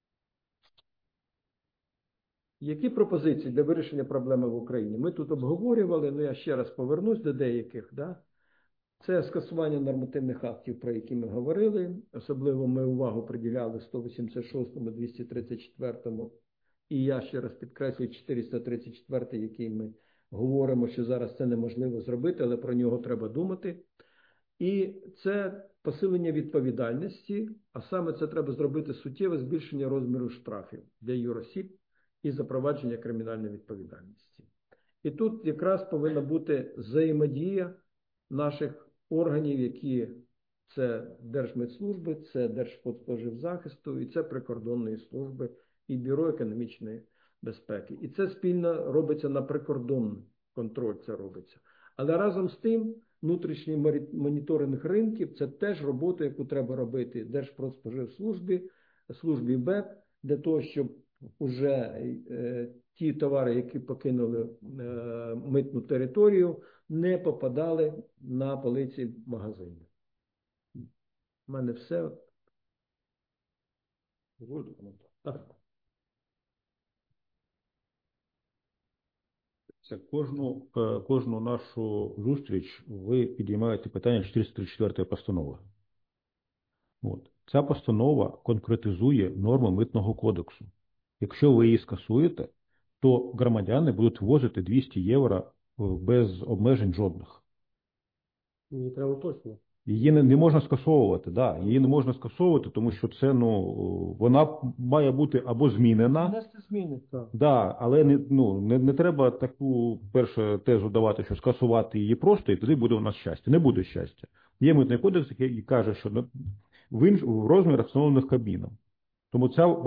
Які пропозиції для вирішення проблеми в Україні? Ми тут обговорювали, але я ще раз повернусь до деяких. Це скасування нормативних актів, про які ми говорили. Особливо ми увагу приділяли 186-му, 234-му. І я ще раз підкреслюю 434-й, який ми говоримо, що зараз це неможливо зробити, але про нього треба думати. І це посилення відповідальності, а саме це треба зробити суттєве збільшення розміру штрафів для юросіб і запровадження кримінальної відповідальності. І тут якраз повинна бути взаємодія наших органів, які це Держмитслужби, це Держспоживзахисту і це прикордонної служби і Бюро економічної безпеки. І це спільно робиться на прикордонний контроль, це робиться. Але разом з тим внутрішній моніторинг ринків – це теж робота, яку треба робити Держпродспоживслужбі, службі БЕП, для того, щоб уже ті товари, які покинули митну територію, не попадали на полиці магазинів. У мене все. Так. Це кожну нашу зустріч ви підіймаєте питання 434 постанови. Ця постанова конкретизує норми Митного кодексу. Якщо ви її скасуєте, то громадяни будуть ввозити 200 євро без обмежень жодних. Її треба уточнити. Її не можна скасовувати, її не можна скасовувати, тому що це, вона має бути або змінена. Внести зміни, так. Але не треба таку першу тезу давати, що скасувати її просто, і тоді буде у нас щастя. Не буде щастя. Є Митний кодекс, який каже, що в розмірах, встановлених Кабміном. Тому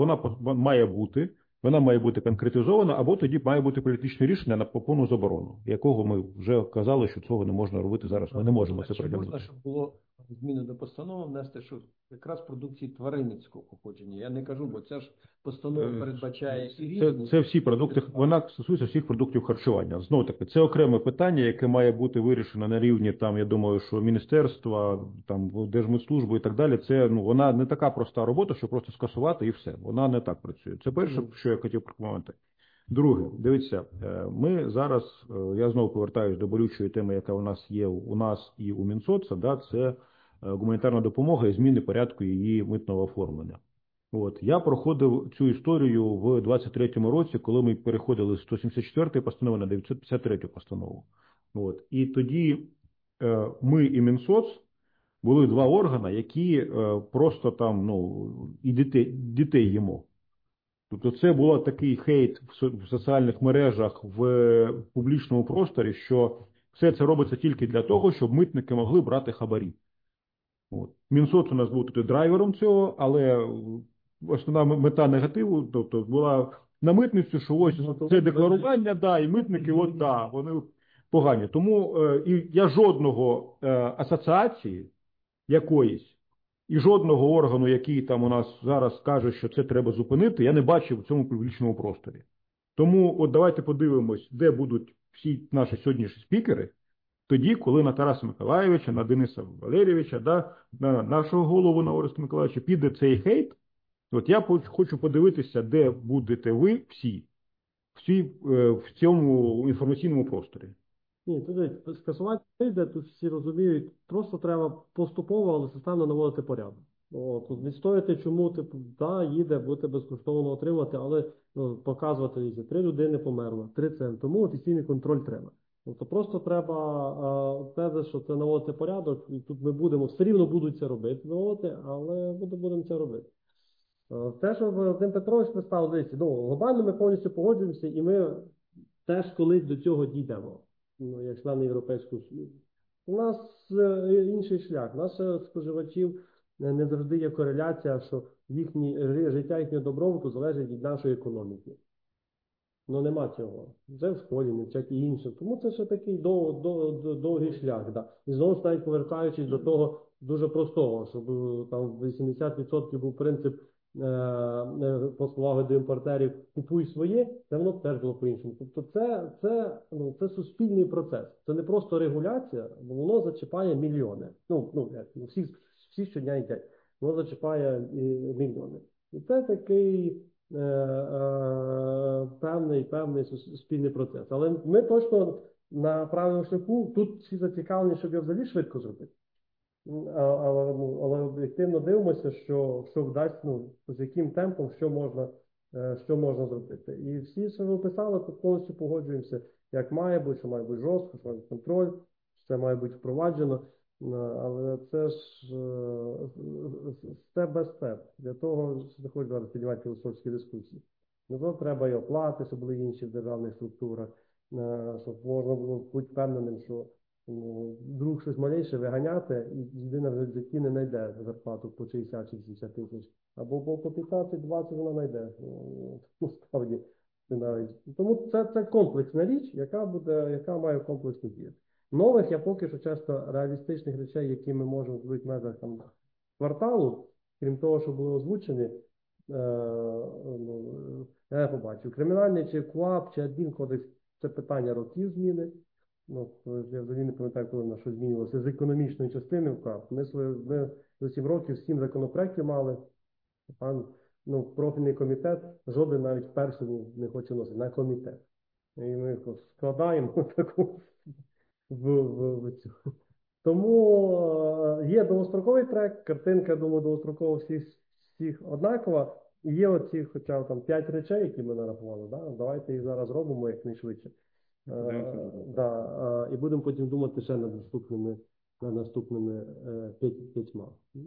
вона має бути конкретизована, або тоді має бути політичне рішення на повну заборону, якого ми вже казали, що цього не можна робити зараз. Ми не можемо це прийняти. Можна, щоб було зміни до постанови внести, що якраз продукції тваринницького походження. Я не кажу, бо ця ж постанова передбачає і різні. Це всі продукти, вона стосується всіх продуктів харчування. Знову таки, це окреме питання, яке має бути вирішено на рівні, я думаю, що міністерства, Держмитслужби і так далі. Це, вона не така проста робота, що просто скасувати і все. Вона не так працює. Це перше, що я хотів прокоментувати. Друге, дивіться, ми зараз, я знову повертаюся до болючої теми, яка у нас є у нас і у Мінсоца, це гуманітарна допомога і зміни порядку її митного оформлення. Я проходив цю історію в 23-му році, коли ми переходили з 174-ї постанови на 953-ю постанову. І тоді ми і Мінсоц були два органи, які просто і дітей їмо. Тобто це був такий хейт в соціальних мережах, в публічному просторі, що все це робиться тільки для того, щоб митники могли брати хабарі. Мінсоц у нас був тут драйвером цього, але основна мета негативу, тобто була на митницю, що ось це декларування, і митники, вони погані. Тому і я жодного асоціації якоїсь, і жодного органу, який там у нас зараз каже, що це треба зупинити, я не бачив в цьому публічному просторі. Тому давайте подивимось, де будуть всі наші сьогоднішні спікери, тоді, коли на Тараса Миколайовича, на Дениса Валерійовича, на нашого голову, на Ореста Миколайовича піде цей хейт. Я хочу подивитися, де будете ви всі. в цьому інформаційному просторі. Ні, тут скасувати не йде, тут всі розуміють, просто треба поступово, але системно наводити порядок. Тут відстояти, чому їде, будете безкоштовно отримати, але показувати, 3 людини померло, 3 це, тому офіційний контроль треба. Тобто просто треба теза, що це наводити порядок, і тут ми будемо, все рівно будуть це робити, але будемо це робити. Те, що Вадим Петрович представив, дивіться, глобально ми повністю погоджуємося, і ми теж колись до цього дійдемо, як члени Європейського Союзу. У нас інший шлях, наших споживачів не завжди є кореляція, що життя їхнього добробуту залежить від нашої економіки. Нема цього. Вже в школі не вчать і інше. Тому це ще такий довгий шлях. Да. І знову ж навіть повертаючись до того дуже простого, щоб там 80% був принцип по поваги до імпортерів «купуй своє», це воно теж було по-іншому. Тобто це суспільний процес. Це не просто регуляція, бо воно зачіпає мільйони. Всі щодня їдять. Воно зачіпає мільйони. І це такий певний суспільний процес. Але ми точно на правильному шляху, тут всі зацікавлені, щоб його взагалі швидко зробити. Але об'єктивно дивимося, що вдасть, з яким темпом, що можна зробити. І всі, що ви описали, тут повністю погоджуємося, як має бути, що має бути жорстко, що має бути контроль, що це має бути впроваджено. Але це ж степ-бай-степ. Для того, що не хочу зараз піднімати філософські дискусії. Тому треба і оплати, щоб були інші в державних структурах, щоб можна було бути впевненим, що друг щось малейше виганяти, і людина в житті не знайде зарплату по 60 чи 70 тисяч. Або по 15-20 вона знайде. Справді, тому це комплексна річ, яка має комплексну дію. Нових я поки що часто реалістичних речей, які ми можемо зробити в межах кварталу, крім того, що були озвучені, я не побачив. Кримінальний чи КУАП, чи адмінкодекс – це питання років зміни. Я взагалі не пам'ятаю, коли в нас щось змінилося з економічної частини в КУАП. Ми за 7 років 7 законопроєктів мали. Профільний комітет жоден навіть першому не хоче носити, на комітет. І ми їх складаємо таку в цю. Тому є довгостроковий трек, картинка, думаю, довгостроково всіх однакова. І є оці хоча б 5 речей, які ми нарахували. Да? Давайте їх зараз робимо якнайшвидше. І будемо потім думати ще над наступними 5.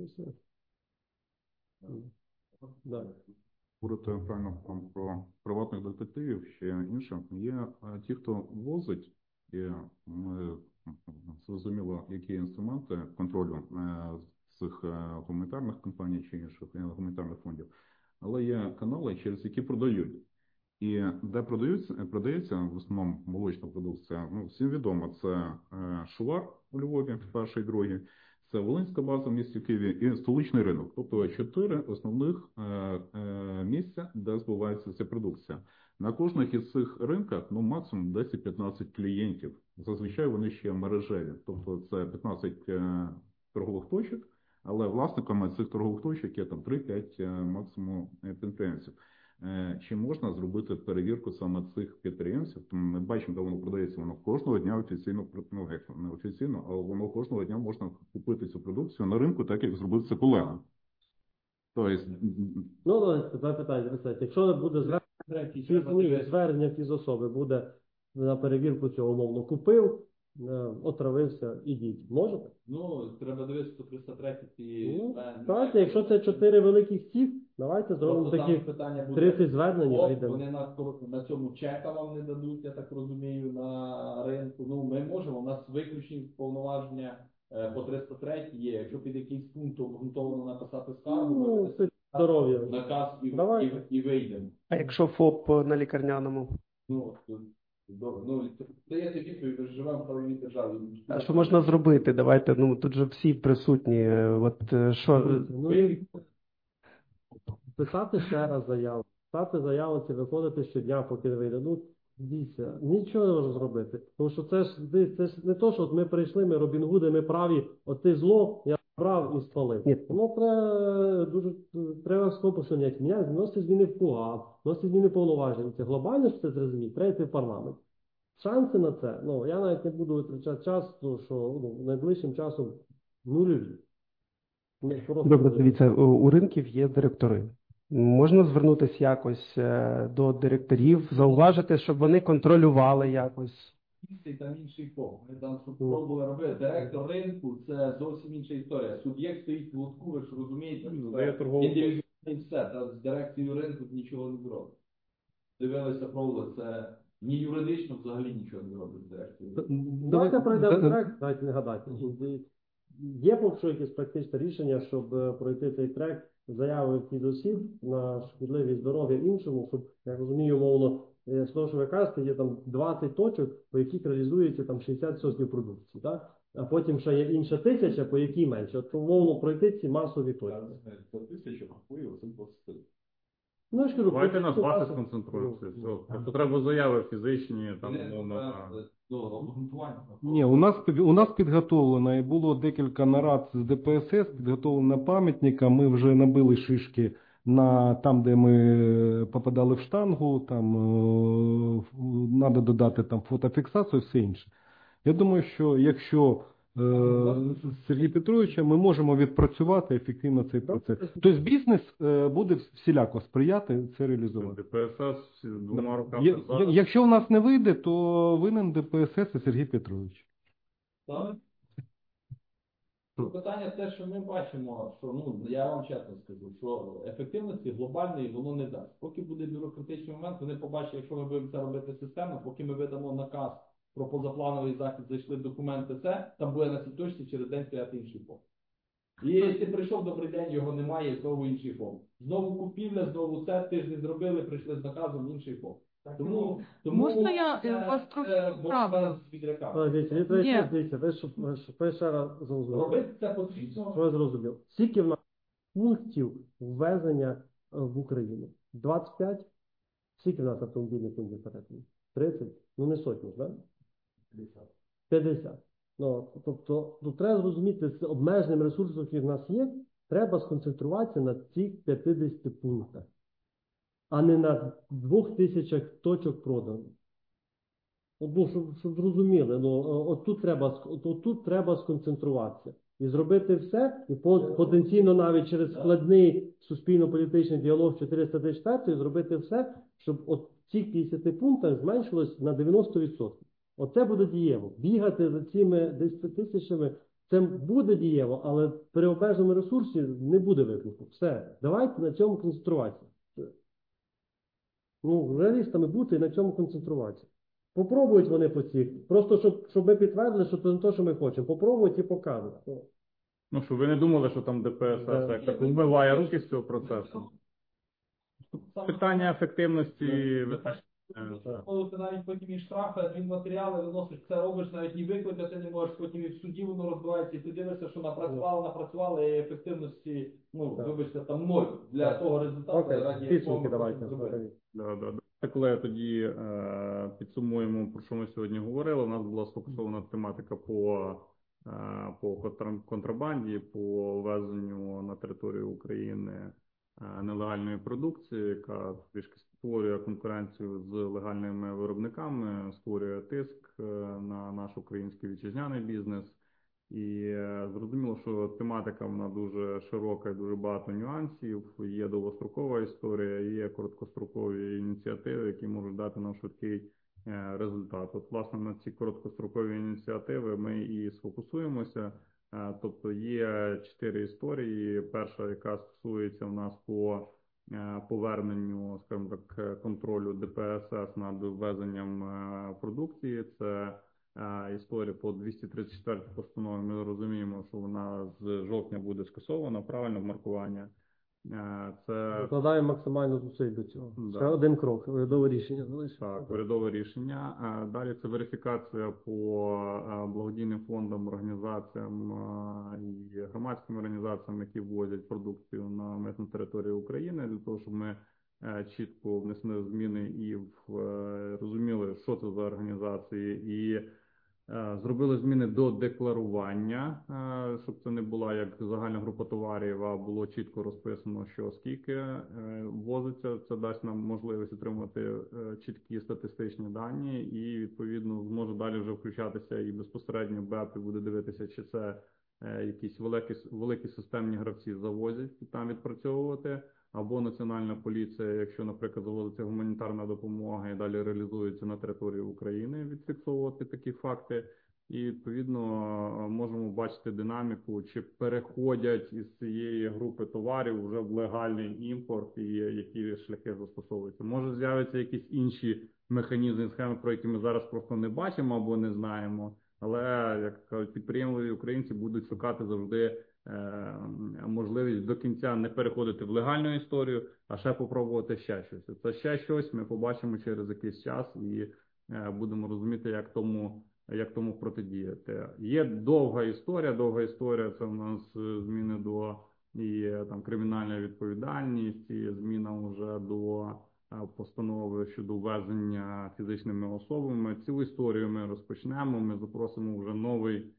Говорити правильно про приватних детективів, ще інше. Є ті, хто возить, і ми зрозуміло, які інструменти контролю цих гуманітарних компаній чи інших гуманітарних фондів, але є канали, через які продають. І де продається в основному молочна продукція, всім відомо, це Шувар у Львові, перший, другий, це Волинська база в місті Києві і столичний ринок. Тобто 4 основних місця, де збувається ця продукція. На кожних із цих ринках максимум 10-15 клієнтів. Зазвичай вони ще мережеві. Тобто це 15 торгових точок, але власниками цих торгових точок є 3-5 максимум підприємців. Чи можна зробити перевірку саме цих підприємців? Тому ми бачимо, де воно продається, воно кожного дня офіційно, не офіційно, але воно кожного дня можна купити цю продукцію на ринку, так як зробив це колега. Тобто... питання. Якщо буде звернення фізособи, буде на перевірку цього умовно купив, отравився, ідіть. Можете? Треба дивитися 303 і... Так, якщо це 4 великих цих, давайте зробимо такі 30 звернень. Вони на цьому чека вам не дадуть, я так розумію, на ринку. Ми можемо, у нас виключні повноваження по 303 є. Якщо під якийсь пункт обґрунтовано написати скаргу, здоров'я. Наказ і вийдемо. А якщо ФОП на лікарняному? Даєте відповідь, ми живемо в правовій державі. А що можна зробити? Давайте, тут же всі присутні. Писати ще раз заяву. Писати заяву, це виходити щодня, поки не вийде. Дійсно, нічого не можна зробити. Тому що це ж не то, що ми прийшли, ми Робін Гуди, ми праві, ти зло, я брав і спалив. Ні. Воно треба схопу, що не міняти, вносити зміни в КУАП, вносити зміни повноважень. Це глобально, що це зрозуміти, треба йти в парламент. Шанси на це, я навіть не буду витрачати час, тому що найближчим часом нульові. Добре, дивіться, у ринків є директори. Можна звернутися якось до директорів, зауважити, щоб вони контролювали якось. Інший там інший фокус. Ми там спробували робити. Директор ринку це зовсім інша історія. Суб'єкт стоїть в лотку, ви ж розумієте, індивідуальний все, та з дирекцією ринку нічого не зробить. Дивилися, пробували, це ні юридично взагалі нічого не зробить з дирекцією. Давайте пройдемо трек, дайте не гадати. Є поки що якесь практичне рішення, щоб пройти цей трек, заяви від осіб на шкідливість здоров'я іншому, щоб, я розумію, умовно, з того, що ви кажете, є там 20 точок, по яких реалізується там 60% продукції, так? А потім ще є інша 1000, по якій менше. От, умовно, пройти ці масові точки. По 1000 рахую, це 20. Ну, я ж кажу, Давайте на 20 сконцентруємося. Тобто треба заяви фізичні, там, Ні, у нас підготовлено, і було декілька нарад з ДПСС, підготовлено пам'ятника, ми вже набили шишки на там, де ми попадали в штангу, там треба додати там фотофіксацію, все інше. Я думаю, що якщо Сергій Петровича, ми можемо відпрацювати ефективно цей процес. Тобто бізнес буде всіляко сприяти це реалізувати. ДПСС двома руками. Якщо в нас не вийде, то винен ДПСС і Сергій Петрович. Так? Питання те, що ми бачимо, що, я вам чесно скажу, що ефективності глобальної воно не дасть. Поки буде бюрократичний момент, вони побачать, якщо ми будемо це робити системно, поки ми видамо наказ про позаплановий захід, зайшли документи, там буде на цій точці через день стояти інший фонд. І ти прийшов, добрий день, його немає, знову інший фонд. Знову купівля, знову це, тиждень зробили, прийшли з наказом, інший фонд. Тому Можна я вас трохи поправлю? Дивіться, ви ще раз зрозуміли. Робити це потрібно. Що я зрозумів? Скільки в нас пунктів ввезення в Україну? 25? Скільки в нас автомобільних пунктів перетину? 30? Не сотні, так? 50. Тобто, треба зрозуміти, з обмеженим ресурсом, який в нас є, треба сконцентруватися на цих 50 пунктах, а не на 2000 точок продано. Щоб зрозуміли, отут треба сконцентруватися. І зробити все, і потенційно навіть через складний суспільно-політичний діалог 434 зробити все, щоб от цих 50 пунктах зменшилось на 90%. Оце буде дієво. Бігати за цими 10 тисячами, це буде дієво, але при обмеженому ресурсі не буде виклику. Все. Давайте на цьому концентруватися. Реалістами бути і на цьому концентруватися. Попробують вони по цих. Просто, щоб ми підтвердили, що це не те, що ми хочемо. Попробують і покажуть. Щоб ви не думали, що там ДПСС як вмиває руки з цього процесу. Питання ефективності. Ти навіть потім і штрафи, адмінматеріали виносиш, це робиш, навіть і викликати не можеш, потім і в суді воно розбивається, і ти дивишся, що напрацювали, і ефективності, вибачте, там 0 для того результату, раді підсумки давайте. Колеги, тоді підсумуємо, про що ми сьогодні говорили. У нас була сфокусована тематика по контрабанді, по ввезенню на територію України нелегальної продукції, яка трішки створює конкуренцію з легальними виробниками, створює тиск на наш український вітчизняний бізнес. І зрозуміло, що тематика вона дуже широка і дуже багато нюансів. Є довгострокова історія, є короткострокові ініціативи, які можуть дати нам швидкий результат. От, власне, на ці короткострокові ініціативи ми і сфокусуємося. Тобто є 4 історії. Перша, яка стосується в нас по поверненню, скажімо так, контролю ДПСС над ввезенням продукції. Це історія по 234 постанові. Ми розуміємо, що вона з жовтня буде скасована, правильно, маркування. Це вкладаємо максимально зусиль до цього. Ще один крок, урядове рішення залишиться. Так, урядове рішення. Далі це верифікація по благодійним фондам, організаціям і громадським організаціям, які ввозять продукцію на митну територію України, для того, щоб ми чітко внесли зміни і розуміли, що це за організації, і Зробили зміни до декларування, щоб це не була як загальна група товарів, а було чітко розписано, що скільки ввозиться. Це дасть нам можливість отримати чіткі статистичні дані і, відповідно, зможе далі вже включатися і безпосередньо БЕП і буде дивитися, чи це якісь великі системні гравці завозять і там відпрацьовувати, або Національна поліція, якщо, наприклад, завозиться гуманітарна допомога і далі реалізується на території України, відфіксовувати такі факти. І, відповідно, можемо бачити динаміку, чи переходять із цієї групи товарів вже в легальний імпорт і які шляхи застосовуються. Може з'являться якісь інші механізми, схеми, про які ми зараз просто не бачимо або не знаємо. Але, як кажуть, підприємливі українці будуть шукати завжди можливість до кінця не переходити в легальну історію, а ще попробувати ще щось. Це ще щось ми побачимо через якийсь час і будемо розуміти, як тому протидіяти. Є довга історія, це в нас зміни до і там кримінальна відповідальність, і зміна вже до постанови щодо ввезення фізичними особами. Цю історію ми розпочнемо, ми запросимо вже новий,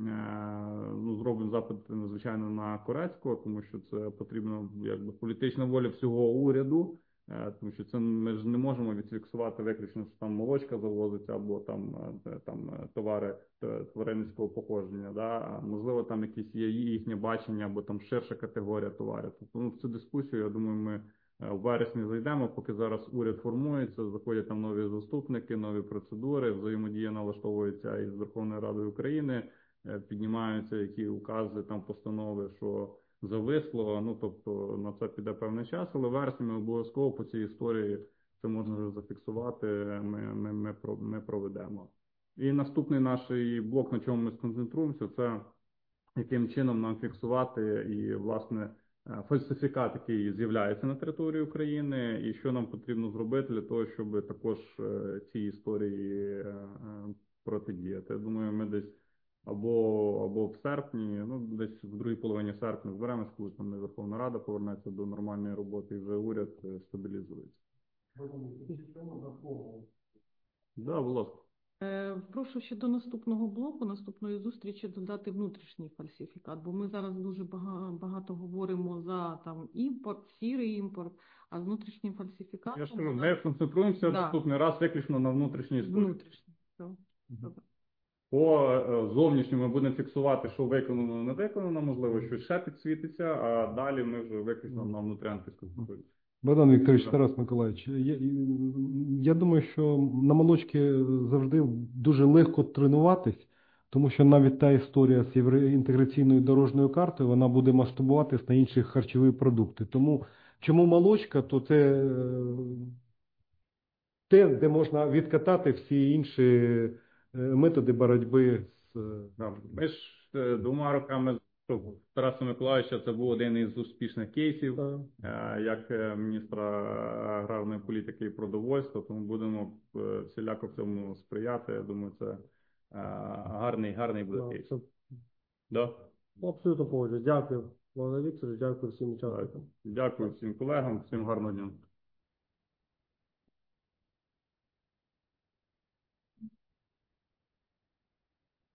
зробимо запит, звичайно, на Корецького, тому що це потрібно якби політична воля всього уряду, тому що це ми ж не можемо відфіксувати виключно, що там молочка завозиться або там товари тваринницького походження, да? Можливо, там якісь є їхнє бачення або там ширша категорія товарів. Тобто, в цю дискусію, я думаю, ми в вересні зайдемо, поки зараз уряд формується, заходять там нові заступники, нові процедури, взаємодія налаштовується із Верховною Радою України, піднімаються які укази, там постанови, що зависло, тобто на це піде певний час, але в вересні ми обов'язково по цій історії це можна вже зафіксувати, ми проведемо. І наступний наш блок, на чому ми сконцентруємося, це яким чином нам фіксувати і, власне, фальсифікат, який з'являється на території України, і що нам потрібно зробити для того, щоб також цій історії протидіяти. Я думаю, ми десь або в серпні, десь в другій половині серпня зберемось, коли там Верховна Рада повернеться до нормальної роботи і вже уряд стабілізується. Да, будь ласка. Прошу ще до наступного блоку, наступної зустрічі додати внутрішній фальсифікат, бо ми зараз дуже багато говоримо за там імпорт, сірий імпорт, а з внутрішнім фальсифікатом... Я ж кажу, ми концентруємося наступний раз виключно на внутрішній історії. Внутрішній, добре. По зовнішньому ми будемо фіксувати, що виконано, не виконано, можливо, що ще підсвітиться, а далі ми вже виключно на внутрянки сконцентруємося. Богдан Вікторович, Тарас Миколаївич, я думаю, що на молочки завжди дуже легко тренуватись, тому що навіть та історія з євроінтеграційною дорожньою картою, вона буде масштабуватись на інші харчові продукти. Тому чому молочка, то це те, де можна відкатати всі інші методи боротьби з... Ми ж двома роками Тараса Миколаївича це був один із успішних кейсів, як міністра аграрної політики і продовольства, тому будемо всіляко в цьому сприяти. Я думаю, це гарний буде кейс. Да? Абсолютно погоджуюсь. Дякую, Богдан Вікторович, дякую всім учасникам. Дякую всім колегам, всім гарного дня.